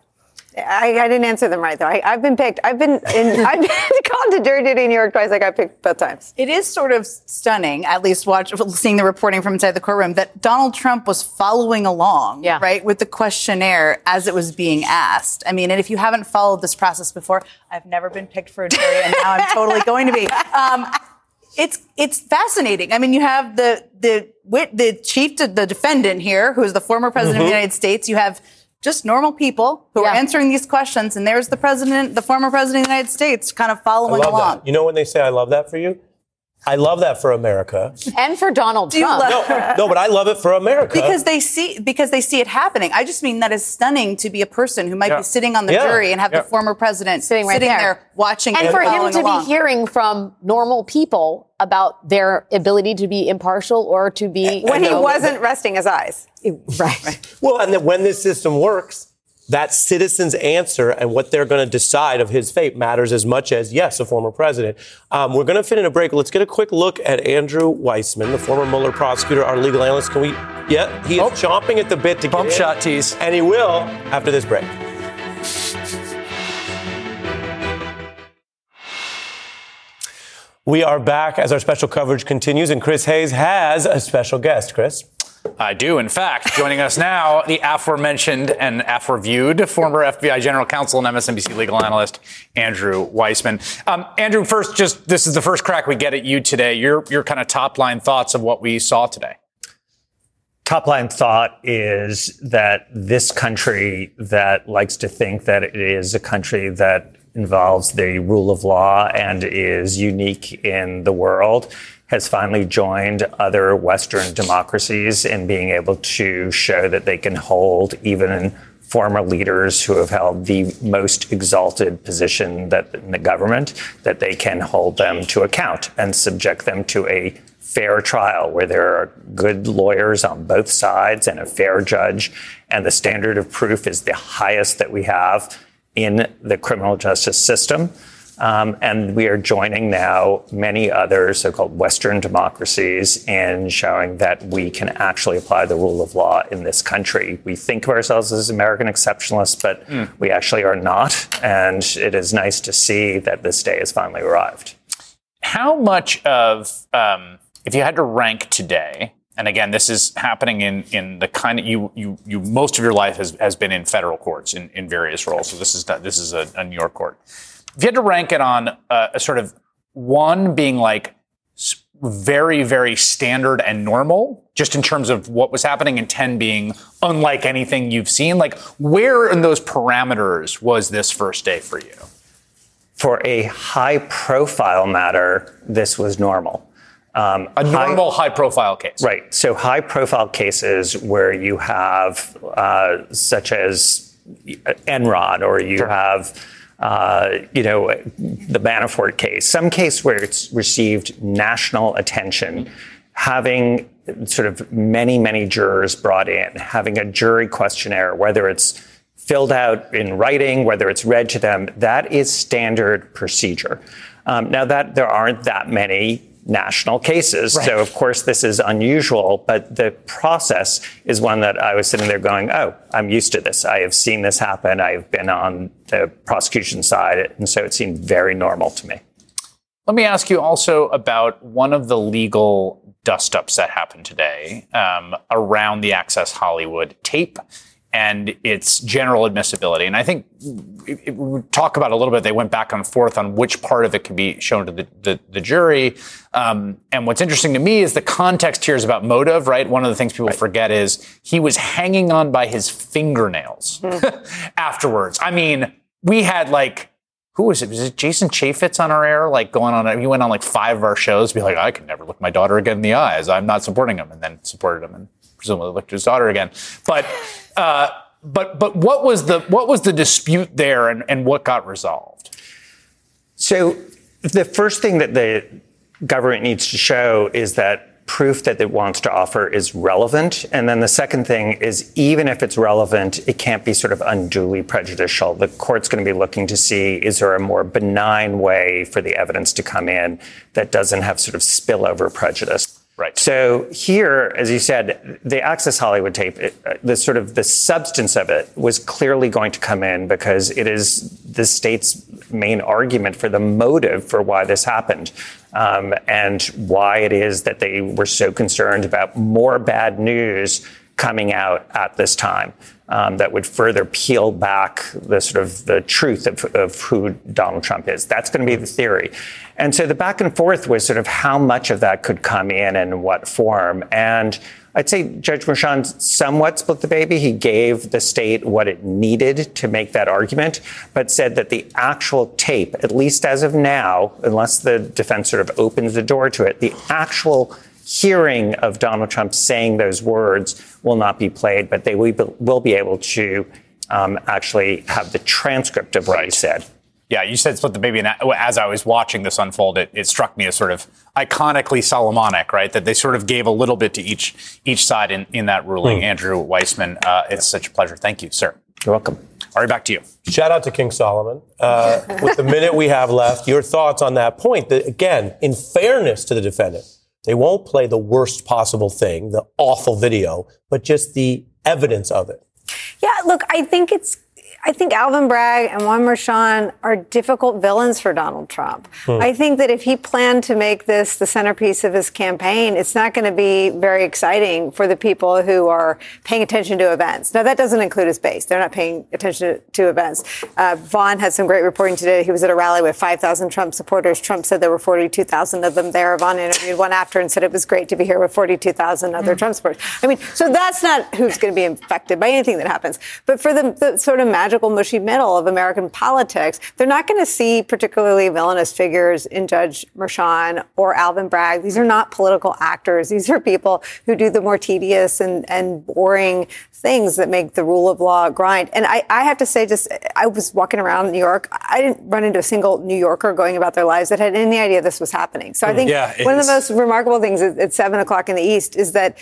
I, I didn't answer them right, though. I, I've been picked. I've been in, I've been called to jury duty in New York twice. I got picked both times. It is sort of stunning, at least watch, seeing the reporting from inside the courtroom, that Donald Trump was following along, yeah. right, with the questionnaire as it was being asked. I mean, and if you haven't followed this process before, I've never been picked for a jury, and now I'm totally going to be. Um, It's it's fascinating. I mean, you have the the the chief, the defendant here, who is the former president mm-hmm. of the United States. You have just normal people who yeah. are answering these questions, and there's the president, the former president of the United States, kind of following I love along. That. You know when they say, I love that for you? I love that for America. And for Donald Trump. No, no, but I love it for America. Because they see because they see it happening. I just mean that is stunning to be a person who might yeah. be sitting on the yeah. jury and have yeah. the former president sitting, right sitting there. there watching and and for him to along. be hearing from normal people about their ability to be impartial or to be... When he wasn't resting his eyes. Right. right. Well, and then when this system works, that citizen's answer and what they're going to decide of his fate matters as much as, yes, a former president. Um, we're going to fit in a break. Let's get a quick look at Andrew Weissman, the former Mueller prosecutor, our legal analyst. Can we? Yeah, he is oh. chomping at the bit to Bump get in. shot tease. And he will after this break. We are back as our special coverage continues, and Chris Hayes has a special guest. Chris? I do. In fact, joining us now, the aforementioned and aforeviewed former F B I general counsel and M S N B C legal analyst, Andrew Weissman. Um, Andrew, first, just this is the first crack we get at you today. Your your kind of top line thoughts of what we saw today. Top line thought is that this country that likes to think that it is a country that involves the rule of law and is unique in the world has finally joined other Western democracies in being able to show that they can hold even former leaders who have held the most exalted position that in the government, that they can hold them to account and subject them to a fair trial where there are good lawyers on both sides and a fair judge. And the standard of proof is the highest that we have in the criminal justice system. Um, and we are joining now many other so-called Western democracies in showing that we can actually apply the rule of law in this country. We think of ourselves as American exceptionalists, but mm. we actually are not. And it is nice to see that this day has finally arrived. How much of, um, if you had to rank today, and again, this is happening in, in the kind of, you, you, you, most of your life has, has been in federal courts in, in various roles. So this is, not, this is a, a New York court. If you had to rank it on uh, a sort of one being like very, very standard and normal, just in terms of what was happening, and ten being unlike anything you've seen, like where in those parameters was this first day for you? For a high profile matter, this was normal. Um, a normal high, high profile case. Right. So high profile cases where you have uh, such as Enron, or you sure. have Uh, you know, the Manafort case, some case where it's received national attention, having sort of many, many jurors brought in, having a jury questionnaire, whether it's filled out in writing, whether it's read to them, that is standard procedure. Um, now that there aren't that many national cases. Right. So, of course, this is unusual, but the process is one that I was sitting there going, oh, I'm used to this. I have seen this happen. I've been on the prosecution side. And so it seemed very normal to me. Let me ask you also about one of the legal dust-ups that happened today um, around the Access Hollywood tape and its general admissibility. And I think it, it, we talk about a little bit, they went back and forth on which part of it could be shown to the, the, the jury. Um, and what's interesting to me is the context here is about motive, right? One of the things people right. forget is he was hanging on by his fingernails mm. afterwards. I mean, we had like, who was it? Was it Jason Chaffetz on our air? Like going on, he went on like five of our shows, be like, I could never look my daughter again in the eyes. I'm not supporting him. And then supported him and presumably looked at his daughter again. But, uh, but, but what was the, what was the dispute there, and, and what got resolved? So the first thing that the government needs to show is that proof that it wants to offer is relevant. And then the second thing is, even if it's relevant, it can't be sort of unduly prejudicial. The court's going to be looking to see, is there a more benign way for the evidence to come in that doesn't have sort of spillover prejudice? Right. So here, as you said, the Access Hollywood tape, it, the sort of the substance of it was clearly going to come in because it is the state's main argument for the motive for why this happened, um, and why it is that they were so concerned about more bad news coming out at this time um, that would further peel back the sort of the truth of, of who Donald Trump is. That's going to be the theory. And so the back and forth was sort of how much of that could come in and in what form. And I'd say Judge Merchan somewhat split the baby. He gave the state what it needed to make that argument, but said that the actual tape, at least as of now, unless the defense sort of opens the door to it, the actual hearing of Donald Trump saying those words will not be played, but they will be able to um, actually have the transcript of what right. he said. Yeah, you said split the baby, and as I was watching this unfold, it, it struck me as sort of iconically Solomonic, right? That they sort of gave a little bit to each each side in, in that ruling. Mm. Andrew Weissmann, uh, it's such a pleasure. Thank you, sir. You're welcome. All right, back to you. Shout out to King Solomon. Uh, with the minute we have left, your thoughts on that point. That, again, in fairness to the defendant, they won't play the worst possible thing, the awful video, but just the evidence of it. Yeah, look, I think it's I think Alvin Bragg and Juan Merchan are difficult villains for Donald Trump. Hmm. I think that if he planned to make this the centerpiece of his campaign, it's not going to be very exciting for the people who are paying attention to events. Now, that doesn't include his base. They're not paying attention to, to events. Uh, Vaughn had some great reporting today. He was at a rally with five thousand Trump supporters. Trump said there were forty-two thousand of them there. Vaughn interviewed one after and said it was great to be here with forty-two thousand other hmm. Trump supporters. I mean, so that's not who's going to be infected by anything that happens. But for the, the sort of magic mushy middle of American politics, they're not going to see particularly villainous figures in Judge Merchan or Alvin Bragg. These are not political actors. These are people who do the more tedious and, and boring things that make the rule of law grind. And I, I have to say, just I was walking around New York. I didn't run into a single New Yorker going about their lives that had any idea this was happening. So I think yeah, one is. of the most remarkable things at, at seven o'clock in the East is that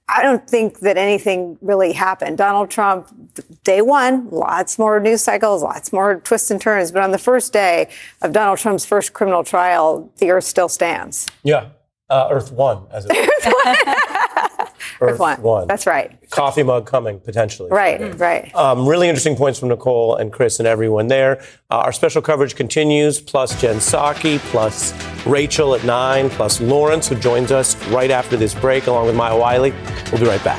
I don't think that anything really happened. Donald Trump, day one, lots more news cycles, lots more twists and turns. But on the first day of Donald Trump's first criminal trial, the earth still stands. Yeah. Uh, Earth One, as it Earth, Earth One. One. That's right. Coffee mug coming, potentially. Right, okay. right. Um, really interesting points from Nicole and Chris and everyone there. Uh, our special coverage continues, plus Jen Psaki, plus Rachel at nine, plus Lawrence, who joins us right after this break, along with Maya Wiley. We'll be right back.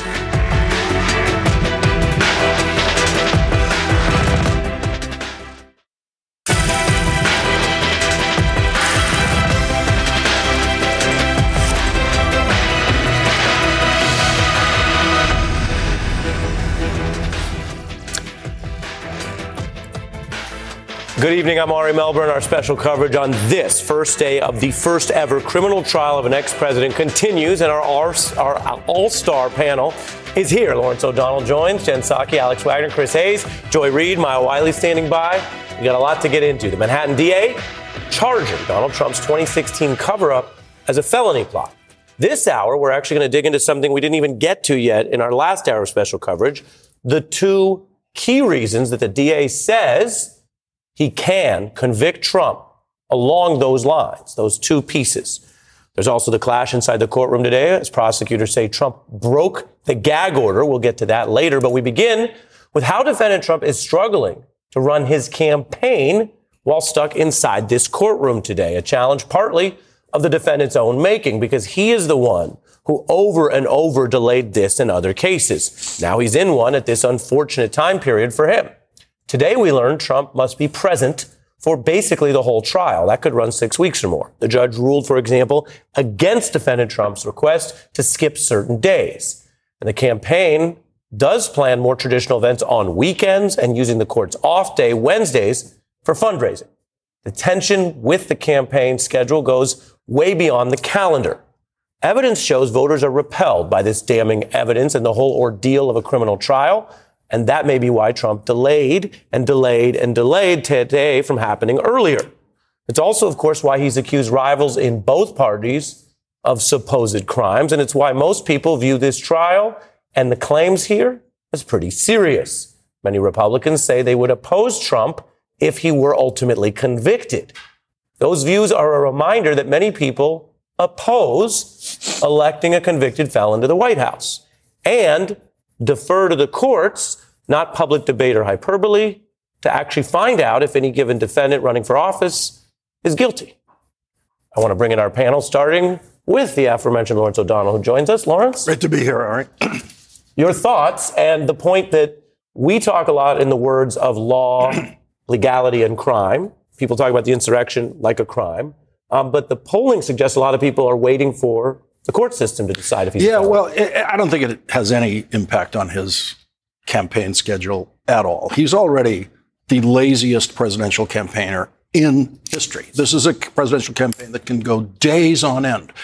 Good evening, I'm Ari Melbourne. Our special coverage on this first day of the first ever criminal trial of an ex-president continues, and our, our, our all-star panel is here. Lawrence O'Donnell joins, Jen Psaki, Alex Wagner, Chris Hayes, Joy Reid, Maya Wiley standing by. We got a lot to get into. The Manhattan D A charging Donald Trump's twenty sixteen cover-up as a felony plot. This hour, we're actually going to dig into something we didn't even get to yet in our last hour of special coverage, the two key reasons that the D A says he can convict Trump along those lines, those two pieces. There's also the clash inside the courtroom today as prosecutors say Trump broke the gag order. We'll get to that later. But we begin with how defendant Trump is struggling to run his campaign while stuck inside this courtroom today, a challenge partly of the defendant's own making because he is the one who over and over delayed this and other cases. Now he's in one at this unfortunate time period for him. Today, we learned Trump must be present for basically the whole trial. That could run six weeks or more. The judge ruled, for example, against defendant Trump's request to skip certain days. And the campaign does plan more traditional events on weekends and using the court's off day, Wednesdays, for fundraising. The tension with the campaign schedule goes way beyond the calendar. Evidence shows voters are repelled by this damning evidence and the whole ordeal of a criminal trial. And that may be why Trump delayed and delayed and delayed today from happening earlier. It's also, of course, why he's accused rivals in both parties of supposed crimes. And it's why most people view this trial and the claims here as pretty serious. Many Republicans say they would oppose Trump if he were ultimately convicted. Those views are a reminder that many people oppose electing a convicted felon to the White House and defer to the courts, not public debate or hyperbole, to actually find out if any given defendant running for office is guilty. I want to bring in our panel, starting with the aforementioned Lawrence O'Donnell, who joins us. Lawrence? Great to be here, Ari. Your thoughts and the point that we talk a lot in the words of law, legality, and crime. People talk about the insurrection like a crime. Um, but the polling suggests a lot of people are waiting for the court system to decide if he's yeah, well, I don't think it has any impact on his campaign schedule at all. He's already the laziest presidential campaigner in history. This is a presidential campaign that can go days on end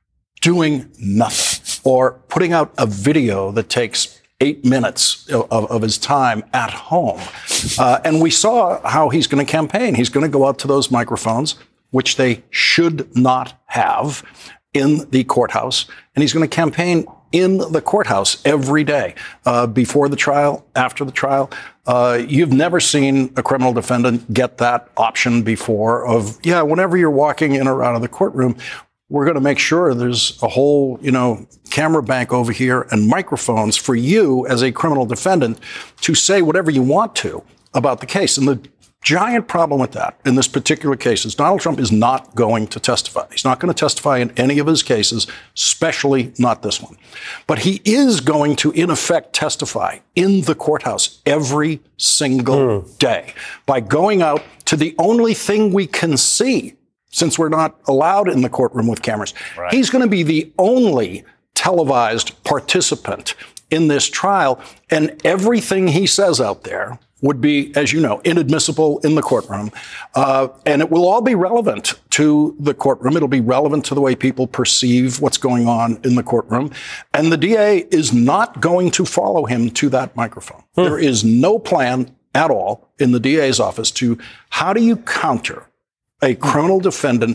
doing nothing or putting out a video that takes eight minutes of, of his time at home. Uh, and we saw how he's going to campaign. He's going to go out to those microphones, which they should not have, in the courthouse, and he's going to campaign in the courthouse every day, uh, before the trial, after the trial. Uh, you've never seen a criminal defendant get that option before of, yeah, whenever you're walking in or out of the courtroom, we're going to make sure there's a whole, you know, camera bank over here and microphones for you as a criminal defendant to say whatever you want to about the case. And the giant problem with that in this particular case is Donald Trump is not going to testify. He's not going to testify in any of his cases, especially not this one. But he is going to, in effect, testify in the courthouse every single mm. day by going out to the only thing we can see, since we're not allowed in the courtroom with cameras. Right. He's going to be the only televised participant in this trial, and everything he says out there would be, as you know, inadmissible in the courtroom. Uh, and it will all be relevant to the courtroom. It'll be relevant to the way people perceive what's going on in the courtroom. And the D A is not going to follow him to that microphone. Hmm. There is no plan at all in the D A's office to how do you counter a criminal defendant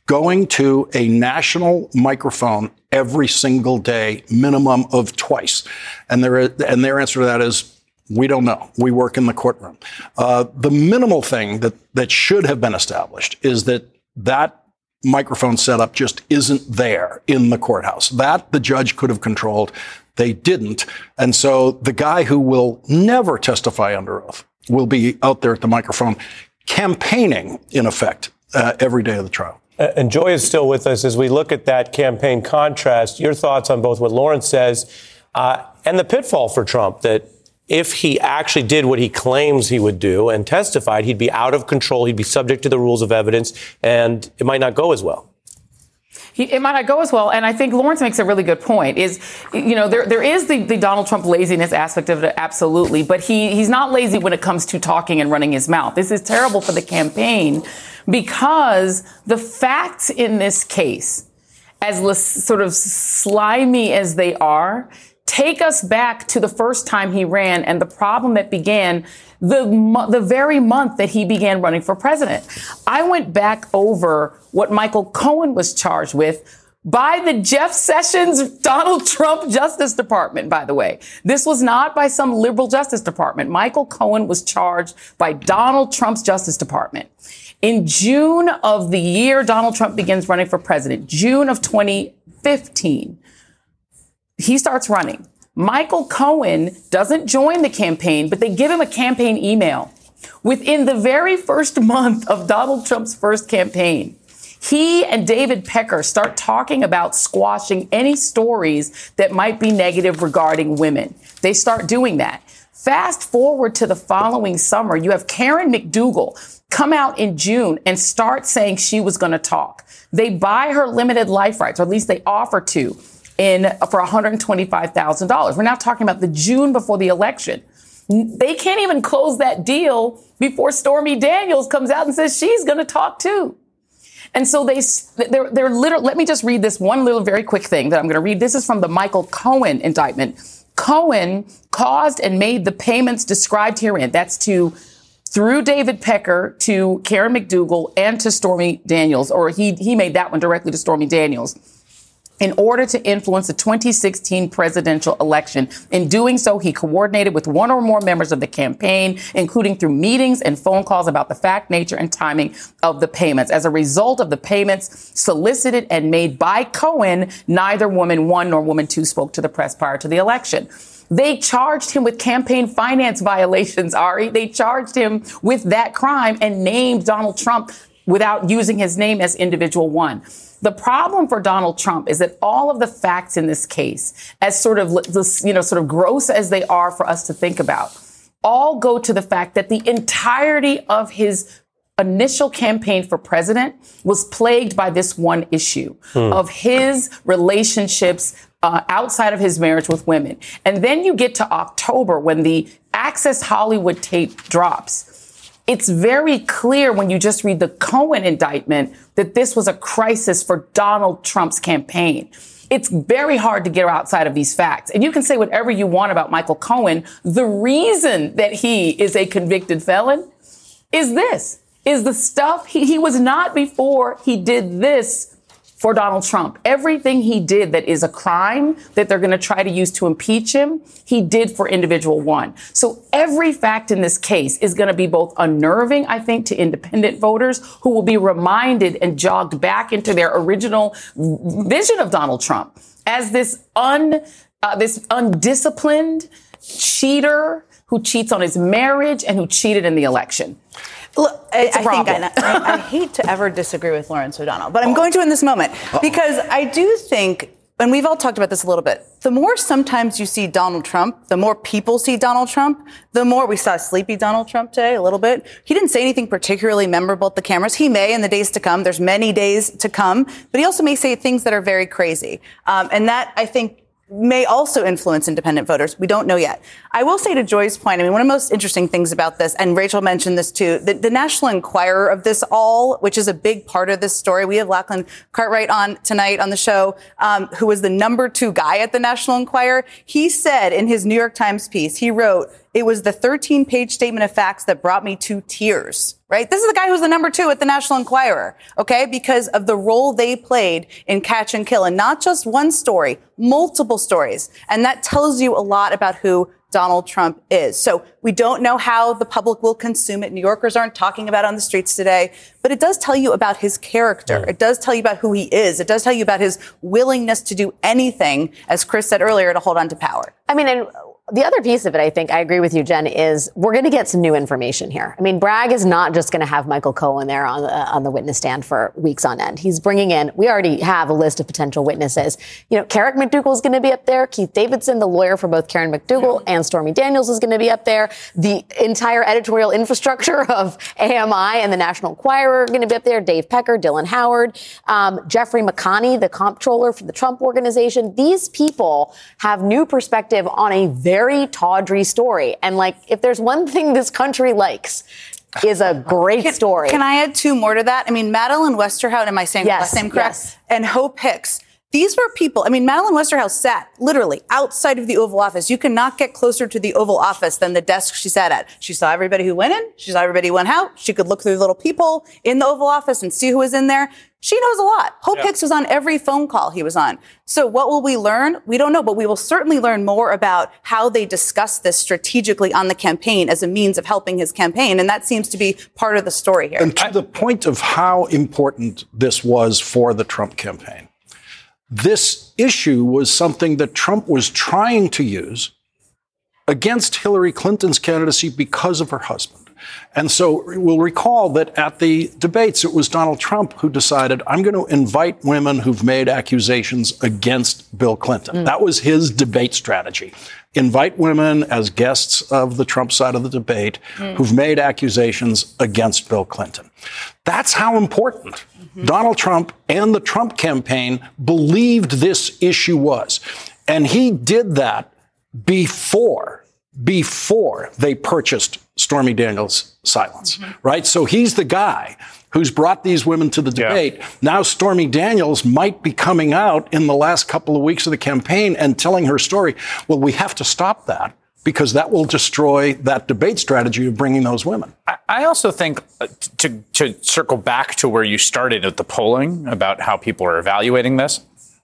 going to a national microphone every single day, minimum of twice? And their, and their answer to that is, we don't know. We work in the courtroom. Uh, the minimal thing that, that should have been established is that that microphone setup just isn't there in the courthouse. That the judge could have controlled. They didn't. And so the guy who will never testify under oath will be out there at the microphone campaigning, in effect, uh, every day of the trial. Uh, and Joy is still with us as we look at that campaign contrast. Your thoughts on both what Lawrence says uh, and the pitfall for Trump, that if he actually did what he claims he would do and testified, he'd be out of control, he'd be subject to the rules of evidence, and it might not go as well. He, it might not go as well. And I think Lawrence makes a really good point is, you know, there there is the, the Donald Trump laziness aspect of it, absolutely. But he he's not lazy when it comes to talking and running his mouth. This is terrible for the campaign because the facts in this case, as l- sort of slimy as they are, take us back to the first time he ran and the problem that began the the very month that he began running for president. I went back over what Michael Cohen was charged with by the Jeff Sessions Donald Trump Justice Department, by the way. This was not by some liberal Justice Department. Michael Cohen was charged by Donald Trump's Justice Department. In June of the year Donald Trump begins running for president, June of twenty fifteen, he starts running. Michael Cohen doesn't join the campaign, but they give him a campaign email. Within the very first month of Donald Trump's first campaign, he and David Pecker start talking about squashing any stories that might be negative regarding women. They start doing that. Fast forward to the following summer, you have Karen McDougal come out in June and start saying she was going to talk. They buy her limited life rights, or at least they offer to, in for one hundred twenty-five thousand dollars. We're now talking about the June before the election. They can't even close that deal before Stormy Daniels comes out and says she's going to talk too. And so they, they're, they're literally, let me just read this one little very quick thing that I'm going to read. This is from the Michael Cohen indictment. Cohen caused and made the payments described herein. That's to, through David Pecker to Karen McDougal and to Stormy Daniels, or he, he made that one directly to Stormy Daniels, in order to influence the twenty sixteen presidential election. In doing so, he coordinated with one or more members of the campaign, including through meetings and phone calls about the fact, nature, and timing of the payments. As a result of the payments solicited and made by Cohen, neither woman one nor woman two spoke to the press prior to the election. They charged him with campaign finance violations, Ari. They charged him with that crime and named Donald Trump without using his name as individual one. The problem for Donald Trump is that all of the facts in this case, as sort of, you know, sort of gross as they are for us to think about, all go to the fact that the entirety of his initial campaign for president was plagued by this one issue hmm. of his relationships uh, outside of his marriage with women. And then you get to October when the Access Hollywood tape drops. It's very clear when you just read the Cohen indictment that this was a crisis for Donald Trump's campaign. It's very hard to get outside of these facts. And you can say whatever you want about Michael Cohen. The reason that he is a convicted felon is this, is the stuff he, he was not before he did this for Donald Trump. Everything he did that is a crime that they're going to try to use to impeach him, he did for individual one. So every fact in this case is going to be both unnerving, I think, to independent voters who will be reminded and jogged back into their original vision of Donald Trump as this un, uh, this undisciplined cheater who cheats on his marriage and who cheated in the election. Look, I, I think I, I, I hate to ever disagree with Lawrence O'Donnell, but I'm going to in this moment because I do think, and we've all talked about this a little bit, the more sometimes you see Donald Trump, the more people see Donald Trump, the more we saw sleepy Donald Trump today a little bit. He didn't say anything particularly memorable at the cameras. He may in the days to come. There's many days to come, but he also may say things that are very crazy. Um, and that, I think, may also influence independent voters. We don't know yet. I will say to Joy's point, I mean, one of the most interesting things about this, and Rachel mentioned this too, the, the National Enquirer of this all, which is a big part of this story. We have Lachlan Cartwright on tonight on the show, um, who was the number two guy at the National Enquirer. He said in his New York Times piece, he wrote, it was the thirteen-page statement of facts that brought me to tears, right? This is the guy who's the number two at the National Enquirer, okay, because of the role they played in Catch and Kill. And not just one story, multiple stories. And that tells you a lot about who Donald Trump is. So we don't know how the public will consume it. New Yorkers aren't talking about it on the streets today, but it does tell you about his character. It does tell you about who he is. It does tell you about his willingness to do anything, as Chris said earlier, to hold on to power. I mean, and the other piece of it, I think, I agree with you, Jen, is we're going to get some new information here. I mean, Bragg is not just going to have Michael Cohen there on the, on the witness stand for weeks on end. He's bringing in, we already have a list of potential witnesses. You know, Carrick McDougal is going to be up there. Keith Davidson, the lawyer for both Karen McDougal and Stormy Daniels, is going to be up there. The entire editorial infrastructure of A M I and the National Enquirer are going to be up there. Dave Pecker, Dylan Howard, um, Jeffrey McConney, the comptroller for the Trump Organization. These people have new perspective on a very very tawdry story. And like, if there's one thing this country likes, is a great can, story. Can I add two more to that? I mean, Madeline Westerhout, am I saying yes, the last name correct? Yes. And Hope Hicks. These were people, I mean, Madeline Westerhout sat literally outside of the Oval Office. You cannot get closer to the Oval Office than the desk she sat at. She saw everybody who went in. She saw everybody who went out. She could look through the little peephole in the Oval Office and see who was in there. She knows a lot. Hope yeah. Hicks was on every phone call he was on. So what will we learn? We don't know, but we will certainly learn more about how they discuss this strategically on the campaign as a means of helping his campaign. And that seems to be part of the story here. And to the point of how important this was for the Trump campaign, this issue was something that Trump was trying to use against Hillary Clinton's candidacy because of her husband. And so we'll recall that at the debates, it was Donald Trump who decided, I'm going to invite women who've made accusations against Bill Clinton. Mm. That was his debate strategy. Invite women as guests of the Trump side of the debate mm. who've made accusations against Bill Clinton. That's how important mm-hmm. Donald Trump and the Trump campaign believed this issue was. And he did that before, before they purchased Stormy Daniels' silence, mm-hmm. right? So he's the guy who's brought these women to the debate. Yeah. Now Stormy Daniels might be coming out in the last couple of weeks of the campaign and telling her story. Well, we have to stop that because that will destroy that debate strategy of bringing those women. I, I also think uh, to, to circle back to where you started at the polling about how people are evaluating this,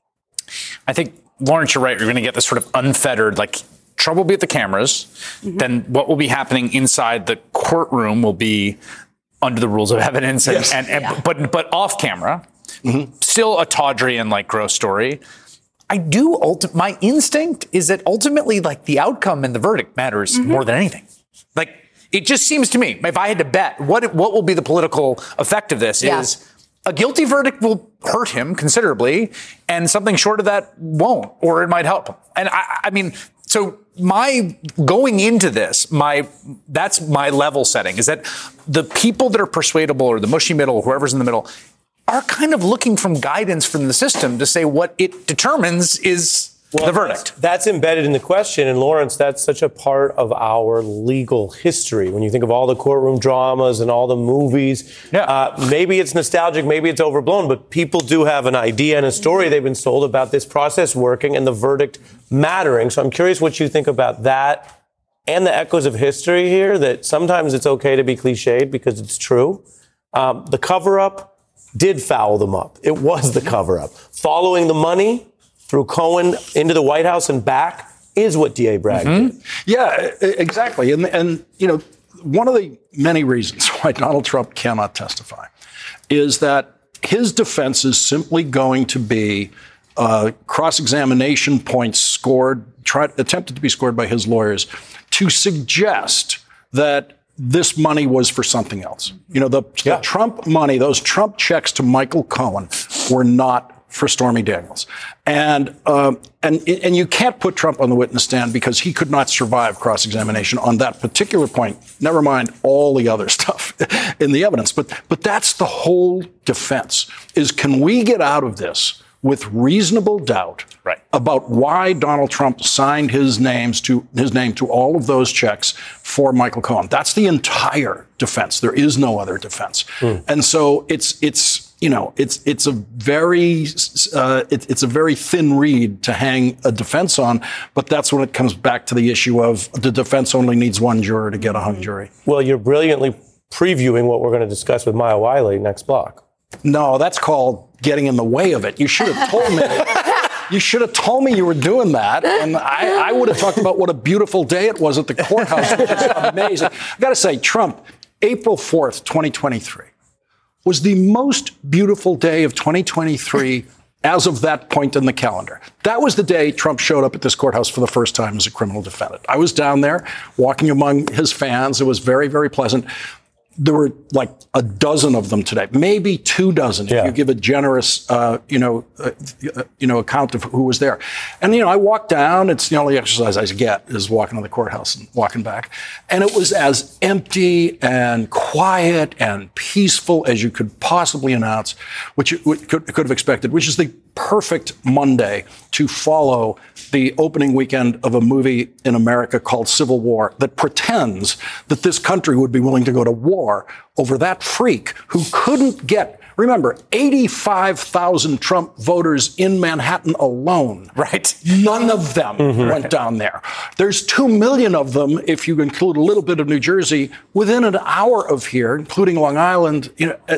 I think, Lawrence, you're right. You're going to get this sort of unfettered, like, trouble will be at the cameras. Mm-hmm. Then what will be happening inside the courtroom will be under the rules of evidence and, yes. and, and yeah. but but off camera. Mm-hmm. Still a tawdry and like gross story. I do ulti- my instinct is that ultimately like the outcome and the verdict matters mm-hmm. more than anything. Like it just seems to me, if I had to bet, what what will be the political effect of this yeah. is a guilty verdict will hurt him considerably, and something short of that won't, or it might help him. And I, I mean, so my going into this, my that's my level setting is that the people that are persuadable or the mushy middle, whoever's in the middle, are kind of looking from guidance from the system to say what it determines is well, the verdict. That's, that's embedded in the question. And Lawrence, that's such a part of our legal history. When you think of all the courtroom dramas and all the movies, yeah. uh, maybe it's nostalgic, maybe it's overblown, but people do have an idea and a story they've been sold about this process working and the verdict mattering. So I'm curious what you think about that and the echoes of history here, that sometimes it's okay to be cliched because it's true. Um, the cover-up did foul them up. It was the cover-up. Following the money through Cohen into the White House and back is what D A Bragg mm-hmm. did. Yeah, exactly. And, and, you know, one of the many reasons why Donald Trump cannot testify is that his defense is simply going to be uh, cross-examination points scored, tried, attempted to be scored by his lawyers to suggest that this money was for something else. You know, the, yeah. the Trump money, those Trump checks to Michael Cohen were not for Stormy Daniels. And, um, and, and you can't put Trump on the witness stand because he could not survive cross-examination on that particular point, never mind all the other stuff in the evidence. But, but that's the whole defense, is can we get out of this with reasonable doubt right. about why Donald Trump signed his names to his name to all of those checks for Michael Cohen. That's the entire defense. There is no other defense. Mm. And so it's it's you know, it's it's a very uh, it, it's a very thin reed to hang a defense on. But that's when it comes back to the issue of the defense only needs one juror to get a hung jury. Well, you're brilliantly previewing what we're going to discuss with Maya Wiley next block. No, that's called getting in the way of it. You should have told me. You should have told me you were doing that, and I, I would have talked about what a beautiful day it was at the courthouse, which is amazing. I got to say, Trump, April fourth, twenty twenty-three, was the most beautiful day of twenty twenty-three as of that point in the calendar. That was the day Trump showed up at this courthouse for the first time as a criminal defendant. I was down there walking among his fans. It was very, very pleasant. There were like a dozen of them today, maybe two dozen, yeah. if you give a generous, uh, you know, uh, you know, account of who was there. And, you know, I walked down. It's the only exercise I get is walking to the courthouse and walking back. And it was as empty and quiet and peaceful as you could possibly announce, which you could, could have expected, which is the perfect Monday to follow the opening weekend of a movie in America called Civil War that pretends that this country would be willing to go to war over that freak who couldn't get, remember, eighty-five thousand Trump voters in Manhattan alone. Right. None of them mm-hmm. went down there. There's two million of them, if you include a little bit of New Jersey, within an hour of here, including Long Island. You know,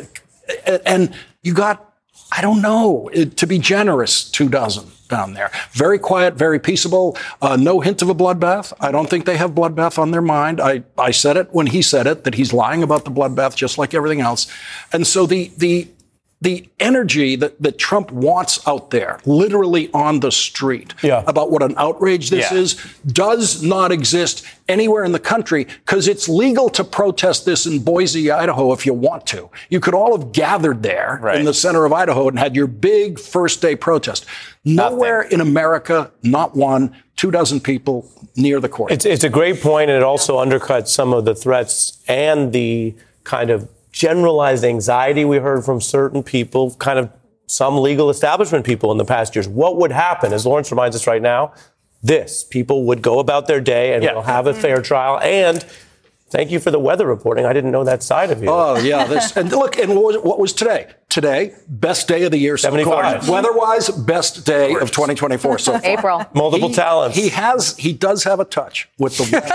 and you got, I don't know, to be generous, two dozen down there. Very quiet, very peaceable. Uh, no hint of a bloodbath. I don't think they have bloodbath on their mind. I, I said it when he said it, that he's lying about the bloodbath just like everything else. And so the the the energy that, that Trump wants out there, literally on the street, yeah. about what an outrage this yeah. is, does not exist anywhere in the country because it's legal to protest this in Boise, Idaho, if you want to. You could all have gathered there right. in the center of Idaho and had your big first day protest. Nowhere Nothing. in America, not one, two dozen people near the court. It's, it's a great point, and it also undercuts some of the threats and the kind of generalized anxiety we heard from certain people, kind of some legal establishment people in the past years. What would happen, as Lawrence reminds us right now, this, people would go about their day and yeah. we'll have a fair trial. And thank you for the weather reporting. I didn't know that side of you. Oh, yeah. This, and look, and what was, what was today? Today, best day of the year. So seventy-five. Weather-wise, best day of twenty twenty-four so far. April. Multiple he, talents. He has, he does have a touch with the weather.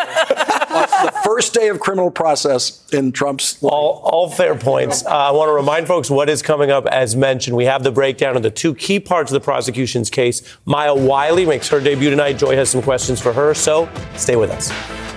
uh, the first day of criminal process in Trump's life. All, all fair points. Uh, I want to remind folks what is coming up. As mentioned, we have the breakdown of the two key parts of the prosecution's case. Maya Wiley makes her debut tonight. Joy has some questions for her, so stay with us.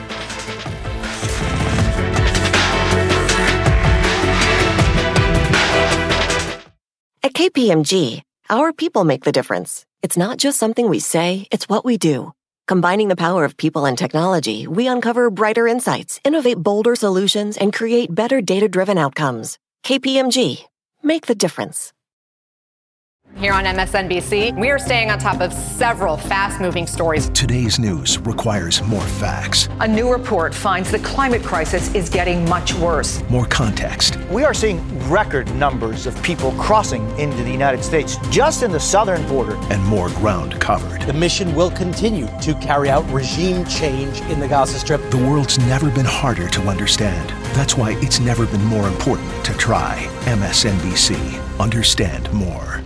At K P M G, our people make the difference. It's not just something we say, it's what we do. Combining the power of people and technology, we uncover brighter insights, innovate bolder solutions, and create better data-driven outcomes. K P M G, make the difference. Here on M S N B C, we are staying on top of several fast-moving stories. Today's news requires more facts. A new report finds the climate crisis is getting much worse. More context. We are seeing record numbers of people crossing into the United States just in the southern border. And more ground covered. The mission will continue to carry out regime change in the Gaza Strip. The world's never been harder to understand. That's why it's never been more important to try. M S N B C. Understand more.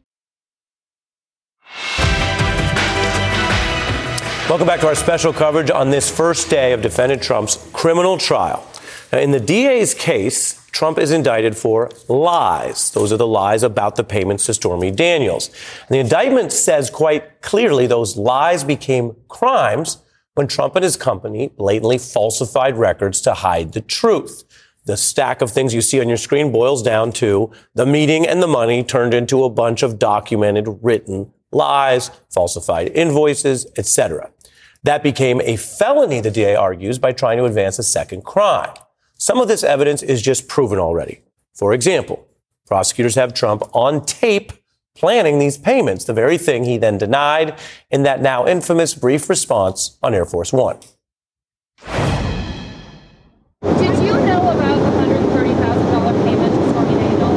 Welcome back to our special coverage on this first day of defendant Trump's criminal trial. Now, in the D A's case, Trump is indicted for lies. Those are the lies about the payments to Stormy Daniels. And the indictment says quite clearly those lies became crimes when Trump and his company blatantly falsified records to hide the truth. The stack of things you see on your screen boils down to the meeting and the money turned into a bunch of documented, written lies, falsified invoices, et cetera. That became a felony, the D A argues, by trying to advance a second crime. Some of this evidence is just proven already. For example, prosecutors have Trump on tape planning these payments, the very thing he then denied in that now infamous brief response on Air Force One. Did you know about the one hundred thirty thousand dollars payment to Stormy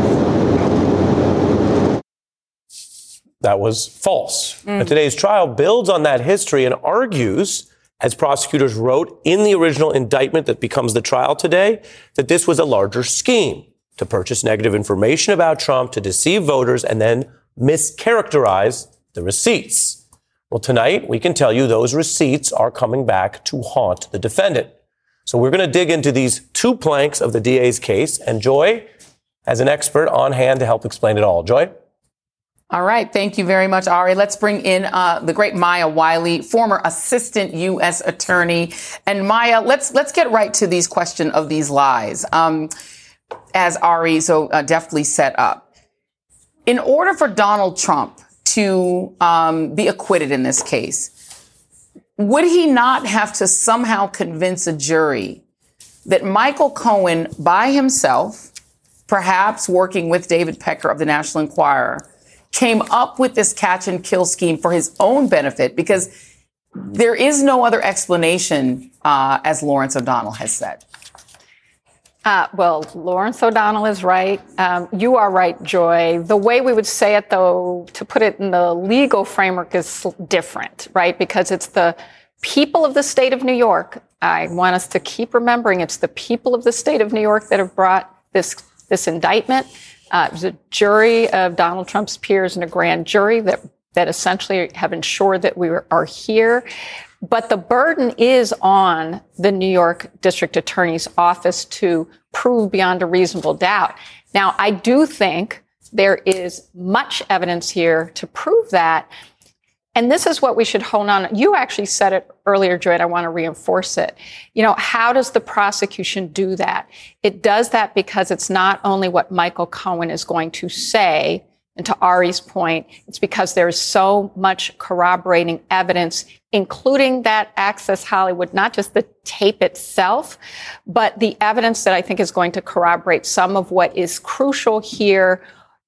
Daniels? That was false. Mm. Today's trial builds on that history and argues, as prosecutors wrote in the original indictment that becomes the trial today, that this was a larger scheme. to purchase negative information about Trump, to deceive voters, and then mischaracterize the receipts. Well, tonight, we can tell you those receipts are coming back to haunt the defendant. So we're going to dig into these two planks of the D A's case, and Joy has an expert on hand to help explain it all. Joy? All right. Thank you very much, Ari. Let's bring in uh, the great Maya Wiley, former assistant U S attorney. And Maya, let's let's get right to these question of these lies, um, as Ari so uh, deftly set up. In order for Donald Trump to um, be acquitted in this case, would he not have to somehow convince a jury that Michael Cohen by himself, perhaps working with David Pecker of the National Enquirer, came up with this catch and kill scheme for his own benefit? Because there is no other explanation, uh, as Lawrence O'Donnell has said. Uh, well, Lawrence O'Donnell is right. Um, you are right, Joy. The way we would say it, though, to put it in the legal framework is different, right? Because it's the people of the state of New York. I want us to keep remembering it's the people of the state of New York that have brought this, this indictment. Uh, it was a jury of Donald Trump's peers and a grand jury that, that essentially have ensured that we are here. But the burden is on the New York District Attorney's Office to prove beyond a reasonable doubt. Now, I do think there is much evidence here to prove that. And this is what we should hone on. You actually said it earlier, Joy, and I want to reinforce it. You know, how does the prosecution do that? It does that because it's not only what Michael Cohen is going to say, and to Ari's point, it's because there's so much corroborating evidence, including that Access Hollywood, not just the tape itself, but the evidence that I think is going to corroborate some of what is crucial here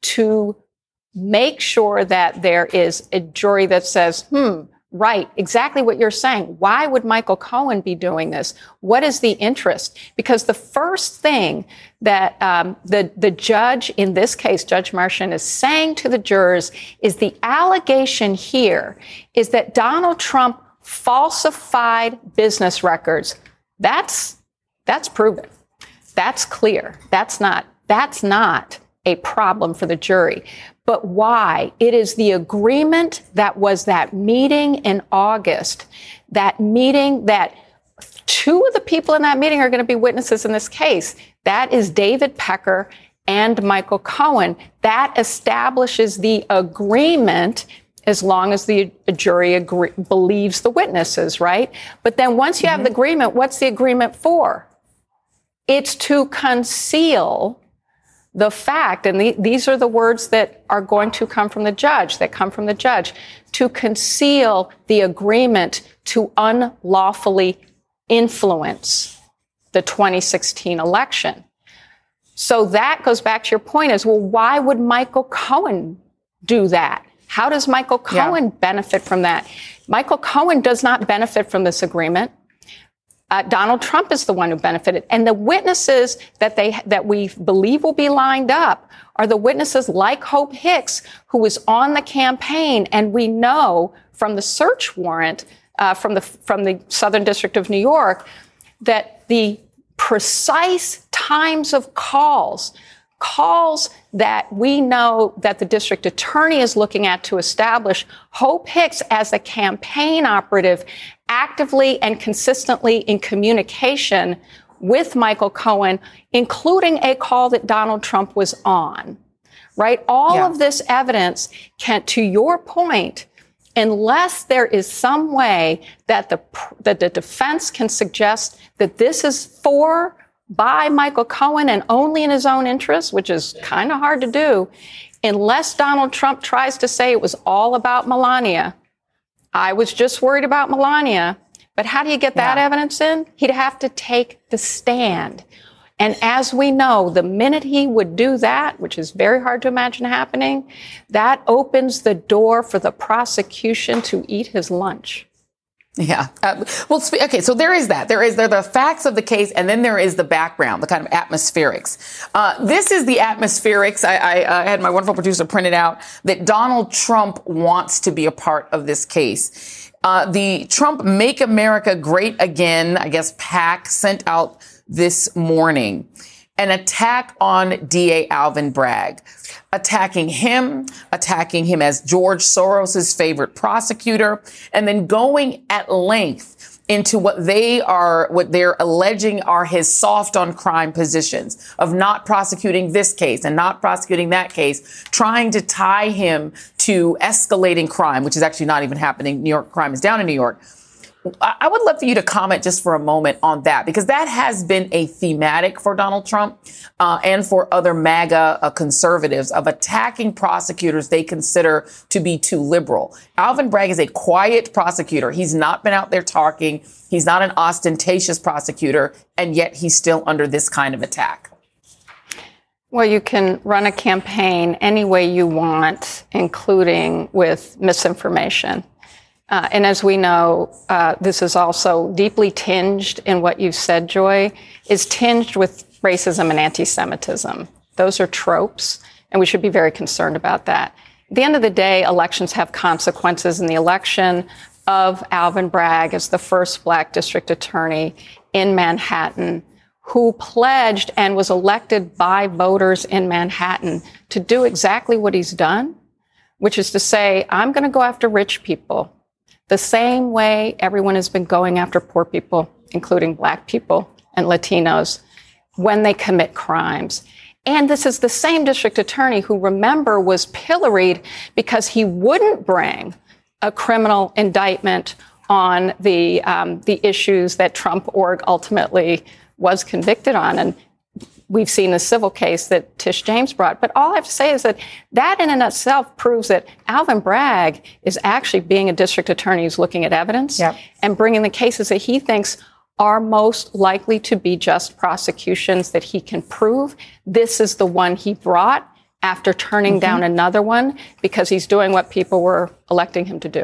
to make sure that there is a jury that says, hmm, right, exactly what you're saying. Why would Michael Cohen be doing this? What is the interest? Because the first thing that um, the, the judge in this case, Judge Marchant, is saying to the jurors is the allegation here is that Donald Trump falsified business records. That's, that's proven. That's clear. That's not, that's not a problem for the jury. But why? It is the agreement that was that meeting in August, that meeting that two of the people in that meeting are going to be witnesses in this case. That is David Pecker and Michael Cohen. That establishes the agreement as long as the jury agree, believes the witnesses, right? But then once you mm-hmm. have the agreement, what's the agreement for? It's to conceal the fact, and the, these are the words that are going to come from the judge, that come from the judge, to conceal the agreement to unlawfully influence the twenty sixteen election. So that goes back to your point is, well, why would Michael Cohen do that? How does Michael Cohen yeah. benefit from that? Michael Cohen does not benefit from this agreement. Uh, Donald Trump is the one who benefited. And the witnesses that they that we believe will be lined up are the witnesses like Hope Hicks, who was on the campaign. And we know from the search warrant uh, from the from the Southern District of New York that the precise times of calls, calls that we know that the district attorney is looking at to establish Hope Hicks as a campaign operative actively and consistently in communication with Michael Cohen, including a call that Donald Trump was on, right? All yeah. of this evidence can, to your point, unless there is some way that the, that the defense can suggest that this is for, by Michael Cohen and only in his own interest, which is kind of hard to do, unless Donald Trump tries to say it was all about Melania. I was just worried about Melania. But how do you get that yeah. evidence in? He'd have to take the stand. And as we know, the minute he would do that, which is very hard to imagine happening, that opens the door for the prosecution to eat his lunch. Yeah. Uh, well, okay. So there is that. There is there are the facts of the case, and then there is the background, the kind of atmospherics. Uh, this is the atmospherics. I, I, I had my wonderful producer print it out that Donald Trump wants to be a part of this case. Uh, the Trump Make America Great Again, I guess, PAC sent out this morning. an attack on D A Alvin Bragg, attacking him, attacking him as George Soros's favorite prosecutor, and then going at length into what they are, what they're alleging are his soft on crime positions of not prosecuting this case and not prosecuting that case, trying to tie him to escalating crime, which is actually not even happening. New York crime is down in New York. I would love for you to comment just for a moment on that, because that has been a thematic for Donald Trump uh, and for other MAGA uh, conservatives of attacking prosecutors they consider to be too liberal. Alvin Bragg is a quiet prosecutor. He's not been out there talking. He's not an ostentatious prosecutor, and yet he's still under this kind of attack. Well, you can run a campaign any way you want, including with misinformation. Uh, and as we know, uh, this is also deeply tinged in what you've said, Joy, is tinged with racism and anti-Semitism. Those are tropes, and we should be very concerned about that. At the end of the day, elections have consequences, and the election of Alvin Bragg as the first black district attorney in Manhattan, who pledged and was elected by voters in Manhattan to do exactly what he's done, which is to say, I'm going to go after rich people the same way everyone has been going after poor people, including black people and Latinos, when they commit crimes. And this is the same district attorney who, remember, was pilloried because he wouldn't bring a criminal indictment on the um, the issues that Trump Org ultimately was convicted on. And we've seen the civil case that Tish James brought. But all I have to say is that that in and of itself proves that Alvin Bragg is actually being a district attorney who's looking at evidence yep. and bringing the cases that he thinks are most likely to be just prosecutions that he can prove. This is the one he brought after turning mm-hmm. down another one because he's doing what people were electing him to do.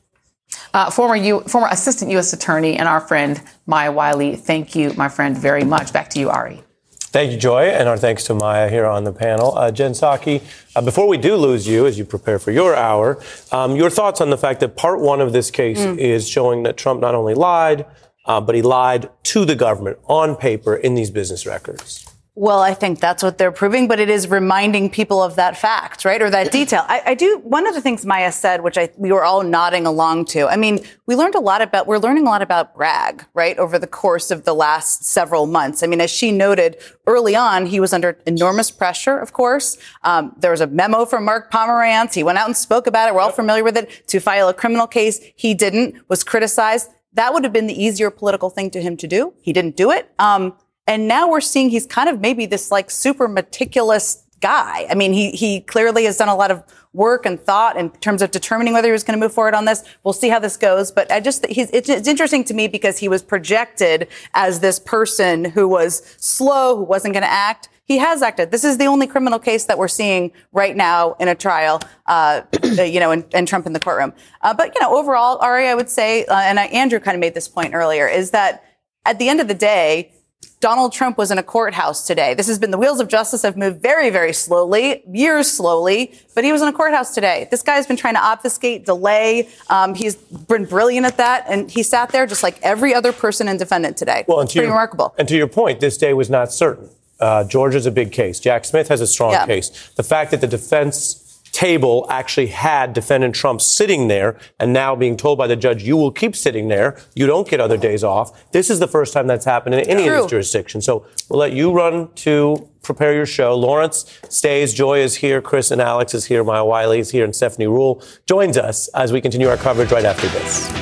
Uh, former U, former Assistant U S Attorney and our friend Maya Wiley, thank you, my friend, very much. Back to you, Ari. Thank you, Joy, and our thanks to Maya here on the panel. Uh, Jen Psaki, uh, before we do lose you as you prepare for your hour, um, your thoughts on the fact that part one of this case mm. is showing that Trump not only lied, uh, but he lied to the government on paper in these business records. Well, I think that's what they're proving, but it is reminding people of that fact, right? Or that detail. I, I do. One of the things Maya said, which I, we were all nodding along to. I mean, we learned a lot about, we're learning a lot about Bragg, right? Over the course of the last several months. I mean, as she noted early on, he was under enormous pressure, of course. Um, there was a memo from Mark Pomerantz. He went out and spoke about it. We're all familiar with it. To file a criminal case. He didn't, was criticized. That would have been the easier political thing to him to do. He didn't do it. Um, And now we're seeing he's kind of maybe this like super meticulous guy. I mean, he he clearly has done a lot of work and thought in terms of determining whether he was going to move forward on this. We'll see how this goes. But I just he's it's, it's interesting to me because he was projected as this person who was slow, who wasn't going to act. He has acted. This is the only criminal case that we're seeing right now in a trial, uh, you know, and, and Trump in the courtroom. Uh, but, you know, overall, Ari, I would say, uh, and I, Andrew kind of made this point earlier, is that at the end of the day, Donald Trump was in a courthouse today. This has been the wheels of justice have moved very, very slowly, years slowly, but he was in a courthouse today. This guy's been trying to obfuscate, delay. Um, he's been brilliant at that. And he sat there just like every other person and defendant today. Well, it's pretty your, remarkable. And to your point, this day was not certain. Uh, Georgia's a big case. Jack Smith has a strong yeah. case. The fact that the defense table actually had defendant Trump sitting there and now being told by the judge, you will keep sitting there. You don't get other days off. This is the first time that's happened in any True. of these jurisdictions. So we'll let you run to prepare your show. Lawrence stays. Joy is here. Chris and Alex is here. Maya Wiley is here. And Stephanie Ruhle joins us as we continue our coverage right after this.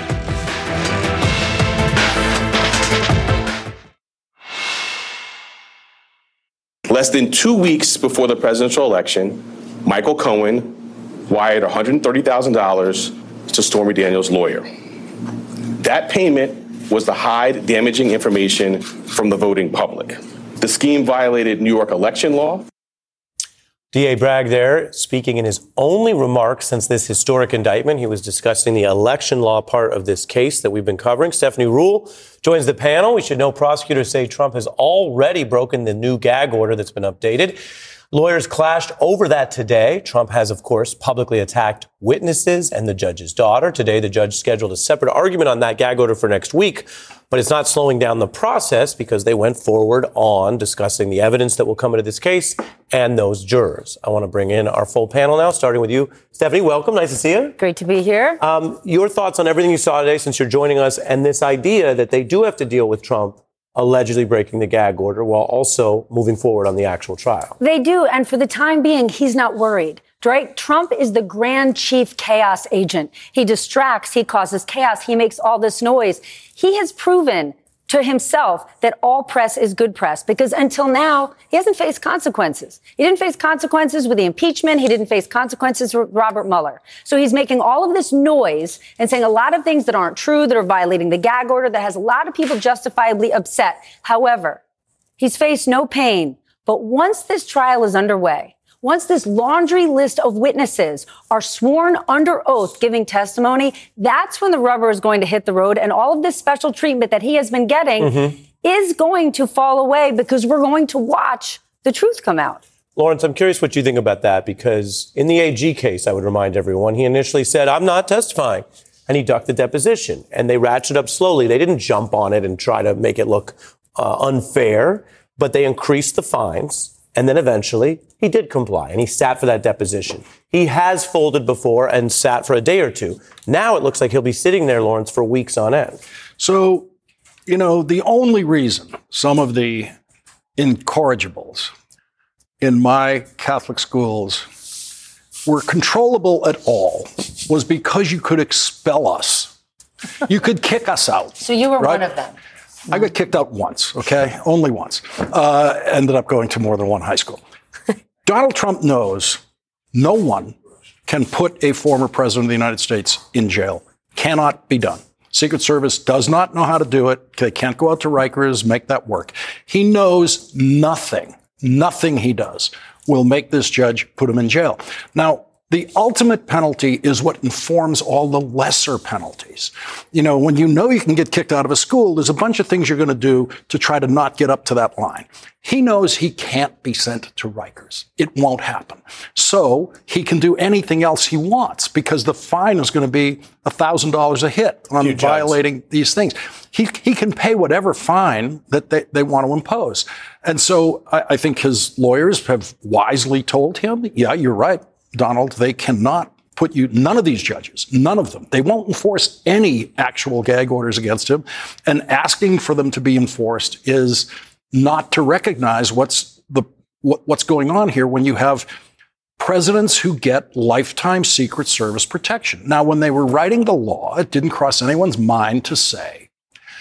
Less than two weeks before the presidential election, Michael Cohen wired one hundred thirty thousand dollars to Stormy Daniels' lawyer. That payment was to hide damaging information from the voting public. The scheme violated New York election law. D A Bragg there, speaking in his only remarks since this historic indictment. He was discussing the election law part of this case that we've been covering. Stephanie Ruhle joins the panel. We should know prosecutors say Trump has already broken the new gag order that's been updated. Lawyers clashed over that today. Trump has, of course, publicly attacked witnesses and the judge's daughter. Today, the judge scheduled a separate argument on that gag order for next week. But it's not slowing down the process because they went forward on discussing the evidence that will come into this case and those jurors. I want to bring in our full panel now, starting with you. Stephanie, welcome. Nice to see you. Great to be here. Um, your thoughts on everything you saw today since you're joining us and this idea that they do have to deal with Trump allegedly breaking the gag order while also moving forward on the actual trial. They do. And for the time being, he's not worried. Right? Trump is the grand chief chaos agent. He distracts. He causes chaos. He makes all this noise. He has proven to himself that all press is good press because until now, he hasn't faced consequences. He didn't face consequences with the impeachment. He didn't face consequences with Robert Mueller. So he's making all of this noise and saying a lot of things that aren't true, that are violating the gag order, that has a lot of people justifiably upset. However, he's faced no pain. But once this trial is underway, once this laundry list of witnesses are sworn under oath giving testimony, that's when the rubber is going to hit the road. And all of this special treatment that he has been getting mm-hmm. is going to fall away because we're going to watch the truth come out. Lawrence, I'm curious what you think about that, because in the A G case, I would remind everyone, he initially said, I'm not testifying. And he ducked the deposition. And they ratcheted up slowly. They didn't jump on it and try to make it look uh, unfair, but they increased the fines. And then eventually he did comply and he sat for that deposition. He has folded before and sat for a day or two. Now it looks like he'll be sitting there, Lawrence, for weeks on end. So, you know, the only reason some of the incorrigibles in my Catholic schools were controllable at all was because you could expel us. You could kick us out. So you were right? one of them. I got kicked out once, okay? Only once. Uh, ended up going to more than one high school. Donald Trump knows no one can put a former president of the United States in jail. Cannot be done. Secret Service does not know how to do it. They can't go out to Rikers, make that work. He knows nothing, nothing he does will make this judge put him in jail. Now, the ultimate penalty is what informs all the lesser penalties. You know, when you know you can get kicked out of a school, there's a bunch of things you're going to do to try to not get up to that line. He knows he can't be sent to Rikers. It won't happen. So he can do anything else he wants because the fine is going to be one thousand dollars a hit on Huge violating odds. These things. He he can pay whatever fine that they, they want to impose. And so I, I think his lawyers have wisely told him, yeah, you're right, Donald, they cannot put you, none of these judges, none of them, they won't enforce any actual gag orders against him. And asking for them to be enforced is not to recognize what's the what, what's going on here when you have presidents who get lifetime Secret Service protection. Now, when they were writing the law, it didn't cross anyone's mind to say,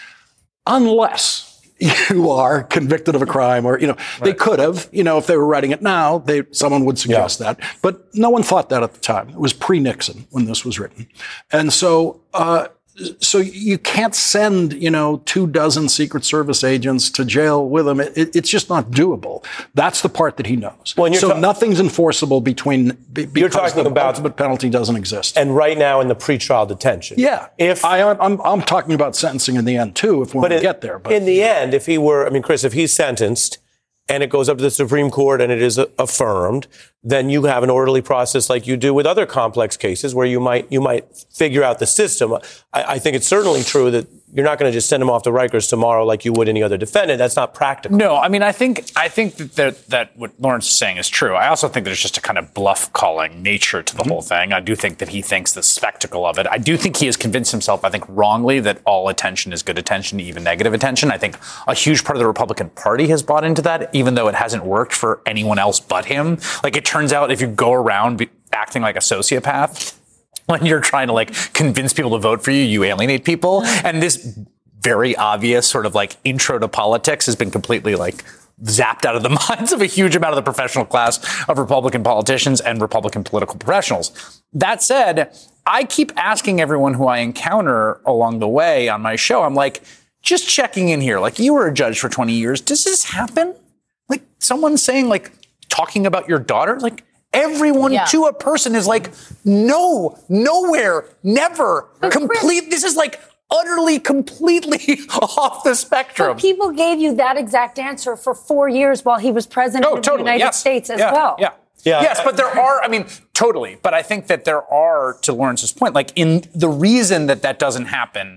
unless you are convicted of a crime, or, you know, right. They could have, you know, if they were writing it now, they, someone would suggest yeah. that. But no one thought that at the time. It was pre-Nixon when this was written. And so, uh, so you can't send, you know, two dozen Secret Service agents to jail with him. It, it's just not doable. That's the part that he knows. Well, so ta- nothing's enforceable between, be, because you're talking the about ultimate penalty doesn't exist. And right now in the pretrial detention. Yeah. If I, I'm, I'm talking about sentencing in the end, too, if we want to get there. But in the end, if he were, I mean, Chris, if he's sentenced and it goes up to the Supreme Court and it is affirmed, then you have an orderly process like you do with other complex cases where you might you might figure out the system. I, I think it's certainly true that you're not going to just send him off to Rikers tomorrow like you would any other defendant. That's not practical. No, I mean, I think I think that that, that what Lawrence is saying is true. I also think there's just a kind of bluff-calling nature to the mm-hmm. whole thing. I do think that he thinks the spectacle of it. I do think he has convinced himself, I think wrongly, that all attention is good attention, even negative attention. I think a huge part of the Republican Party has bought into that, even though it hasn't worked for anyone else but him. Like, it turns out if you go around be, acting like a sociopath, when you're trying to, like, convince people to vote for you, you alienate people. And this very obvious sort of, like, intro to politics has been completely, like, zapped out of the minds of a huge amount of the professional class of Republican politicians and Republican political professionals. That said, I keep asking everyone who I encounter along the way on my show, I'm like, just checking in here. Like, you were a judge for twenty years. Does this happen? Like, someone saying, like, talking about your daughter? Like, everyone yeah. to a person is like, no, nowhere, never, but complete. Chris, this is like utterly, completely off the spectrum. But people gave you that exact answer for four years while he was president oh, of totally. the United yes. States as yeah. well. Yeah. Yeah. Yes, but there are, I mean, totally. But I think that there are, to Lawrence's point, like in the reason that that doesn't happen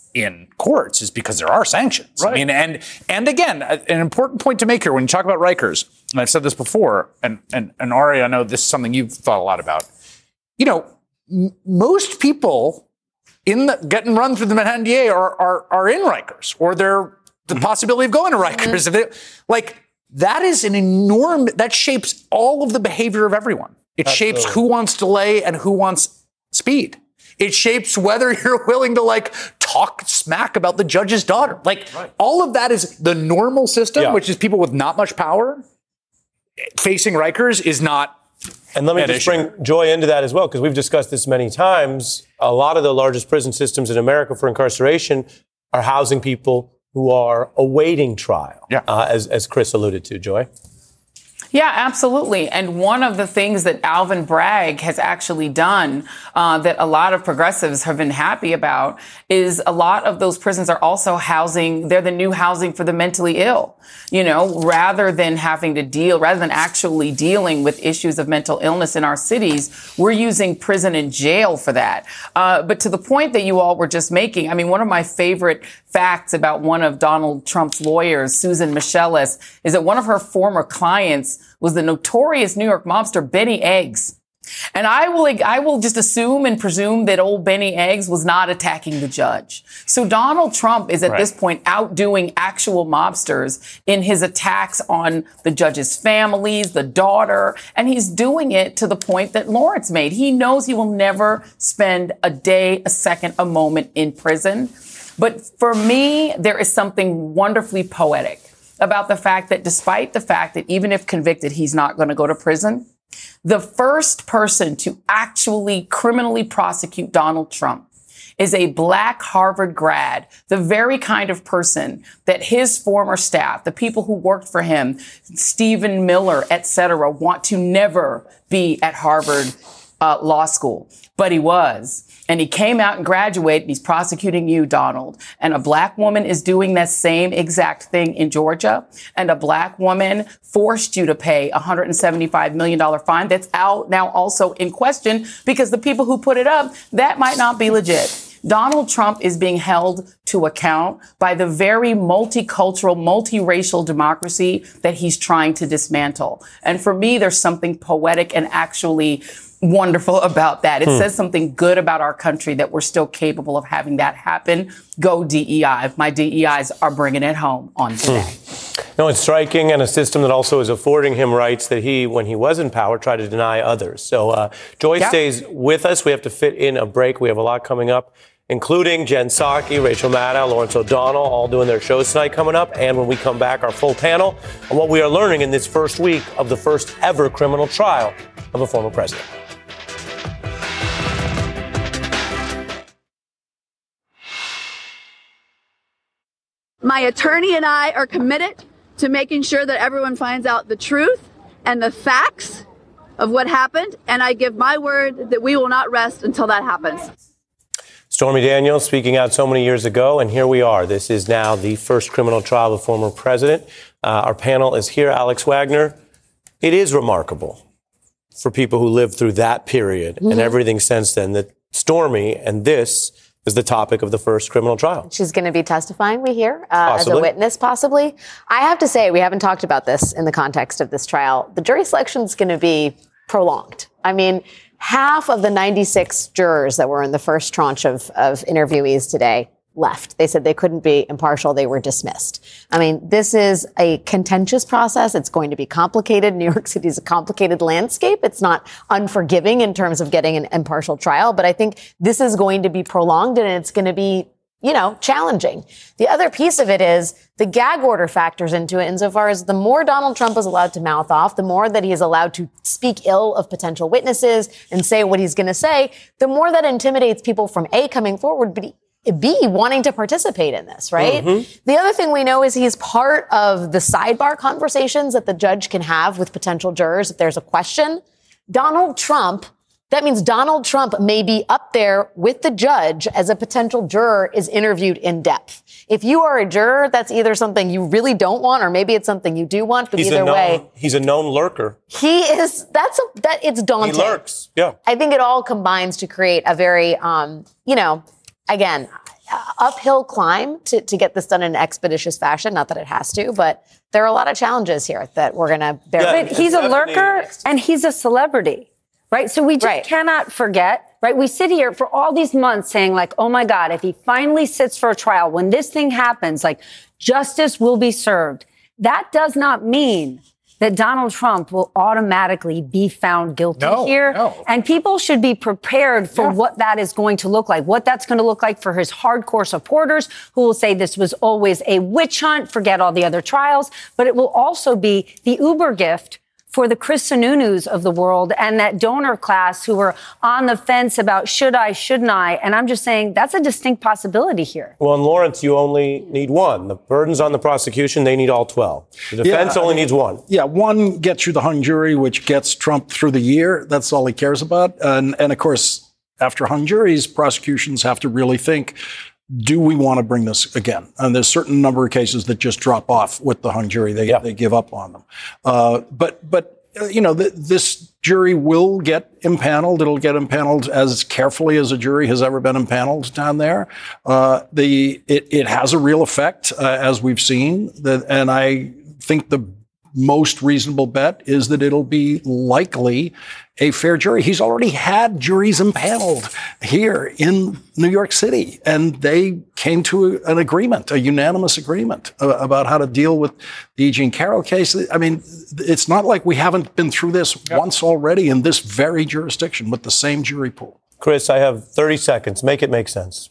in courts is because there are sanctions. Right. I mean, and and again, an important point to make here when you talk about Rikers, and I've said this before, and and, and Ari, I know this is something you've thought a lot about. You know, m- most people in the getting run through the Manhattan D A are are, are in Rikers, or they're the mm-hmm. possibility of going to Rikers. Mm-hmm. Like, that is an enormous, that shapes all of the behavior of everyone. It Absolutely. shapes who wants delay and who wants speed. It shapes whether you're willing to, like, talk smack about the judge's daughter. Like, right. all of that is the normal system, yeah. which is people with not much power facing Rikers is not. And let me just issue. bring Joy into that as well, because we've discussed this many times. A lot of the largest prison systems in America for incarceration are housing people who are awaiting trial, yeah. uh, as, as Chris alluded to. Joy? Yeah, absolutely. And one of the things that Alvin Bragg has actually done uh, that a lot of progressives have been happy about is a lot of those prisons are also housing, they're the new housing for the mentally ill, you know, rather than having to deal, rather than actually dealing with issues of mental illness in our cities, we're using prison and jail for that. Uh, but to the point that you all were just making, I mean, one of my favorite facts about one of Donald Trump's lawyers, Susan Michelis, is that one of her former clients was the notorious New York mobster Benny Eggs. And I will, I will just assume and presume that old Benny Eggs was not attacking the judge. So Donald Trump is at right. this point outdoing actual mobsters in his attacks on the judge's families, the daughter, and he's doing it to the point that Lawrence made. He knows he will never spend a day, a second, a moment in prison. But for me, there is something wonderfully poetic about the fact that despite the fact that even if convicted, he's not going to go to prison, the first person to actually criminally prosecute Donald Trump is a black Harvard grad, the very kind of person that his former staff, the people who worked for him, Stephen Miller, et cetera, want to never be at Harvard uh, Law School. But he was. And he came out and graduated, and he's prosecuting you, Donald. And a black woman is doing that same exact thing in Georgia. And a black woman forced you to pay a one hundred seventy-five million dollars fine that's out now also in question because the people who put it up, that might not be legit. Donald Trump is being held to account by the very multicultural, multiracial democracy that he's trying to dismantle. And for me, there's something poetic and actually wonderful about that. It hmm. says something good about our country that we're still capable of having that happen. Go D E I. My D E Is are bringing it home on today. Hmm. No, it's striking, and a system that also is affording him rights that he, when he was in power, tried to deny others. So uh, Joy yep. stays with us. We have to fit in a break. We have a lot coming up, including Jen Psaki, Rachel Maddow, Lawrence O'Donnell, all doing their shows tonight coming up. And when we come back, our full panel on what we are learning in this first week of the first ever criminal trial of a former president. My attorney and I are committed to making sure that everyone finds out the truth and the facts of what happened. And I give my word that we will not rest until that happens. Stormy Daniels speaking out so many years ago, and here we are. This is now the first criminal trial of a former president. Uh, our panel is here. Alex Wagner, it is remarkable for people who lived through that period mm-hmm. and everything since then that Stormy and this is the topic of the first criminal trial. She's going to be testifying, we hear, uh, as a witness, possibly. I have to say, we haven't talked about this in the context of this trial. The jury selection is going to be prolonged. I mean, half of the ninety-six jurors that were in the first tranche of, of interviewees today left. They said they couldn't be impartial. They were dismissed. I mean, this is a contentious process. It's going to be complicated. New York City is a complicated landscape. It's not unforgiving in terms of getting an impartial trial, but I think this is going to be prolonged and it's going to be, you know, challenging. The other piece of it is the gag order factors into it insofar as the more Donald Trump is allowed to mouth off, the more that he is allowed to speak ill of potential witnesses and say what he's going to say, the more that intimidates people from A, coming forward, but B, wanting to participate in this, right? Mm-hmm. The other thing we know is he's part of the sidebar conversations that the judge can have with potential jurors if there's a question. Donald Trump, that means Donald Trump may be up there with the judge as a potential juror is interviewed in depth. If you are a juror, that's either something you really don't want or maybe it's something you do want, but he's either a known, way. He's a known lurker. He is, that's a, that, it's daunting. He lurks, yeah. I think it all combines to create a very, um, you know, again, uphill climb to, to get this done in an expeditious fashion. Not that it has to, but there are a lot of challenges here that we're going to bear. Yeah, but he's a lurker and he's a celebrity, right? So we just right. cannot forget, right? We sit here for all these months saying like, oh my God, if he finally sits for a trial, when this thing happens, like justice will be served. That does not mean that Donald Trump will automatically be found guilty no, here. No. And people should be prepared for yeah. what that is going to look like, what that's going to look like for his hardcore supporters who will say this was always a witch hunt, forget all the other trials. But it will also be the Uber gift for the Chris Sununu's of the world and that donor class who were on the fence about should I, shouldn't I? And I'm just saying that's a distinct possibility here. Well, in Lawrence, you only need one. The burden's on the prosecution. They need all twelve. The defense yeah, only I mean, needs one. Yeah, one gets you the hung jury, which gets Trump through the year. That's all he cares about. And, and of course, after hung juries, prosecutions have to really think, do we want to bring this again? And there's a certain number of cases that just drop off with the hung jury. They yeah. they give up on them. Uh, but, but uh, you know, th- this jury will get impaneled. It'll get impaneled as carefully as a jury has ever been impaneled down there. Uh, the it, it has a real effect, uh, as we've seen. That, and I think the most reasonable bet is that it'll be likely a fair jury. He's already had juries impaneled here in New York City, and they came to an agreement, a unanimous agreement uh, about how to deal with the E. Jean Carroll case. I mean, it's not like we haven't been through this yep. once already in this very jurisdiction with the same jury pool. Chris, I have thirty seconds. Make it make sense.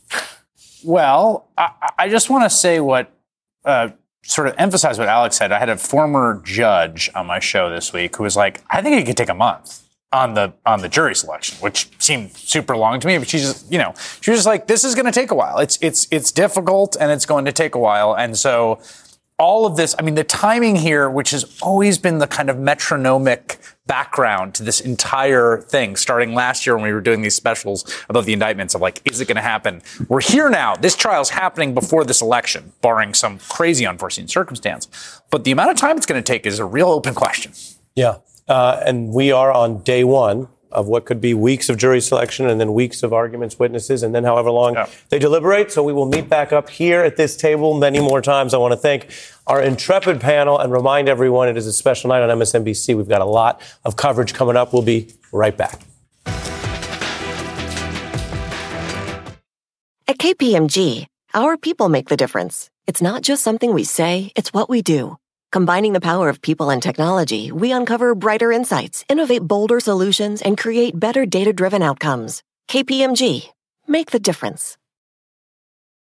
Well, I, I just want to say what, uh, sort of emphasize what Alex said. I had a former judge on my show this week who was like, I think it could take a month on the on the jury selection, which seemed super long to me. But she's just, you know, she was just like, this is going to take a while. It's it's it's difficult and it's going to take a while. And so all of this, I mean, the timing here, which has always been the kind of metronomic background to this entire thing, starting last year when we were doing these specials about the indictments of like, is it going to happen? We're here now. This trial's happening before this election, barring some crazy unforeseen circumstance. But the amount of time it's going to take is a real open question. Yeah. Uh, and we are on day one of what could be weeks of jury selection and then weeks of arguments, witnesses, and then however long yeah. they deliberate. So we will meet back up here at this table many more times. I want to thank our intrepid panel and remind everyone it is a special night on M S N B C. We've got a lot of coverage coming up. We'll be right back. At K P M G, our people make the difference. It's not just something we say, it's what we do. Combining the power of people and technology, we uncover brighter insights, innovate bolder solutions, and create better data-driven outcomes. K P M G. Make the difference.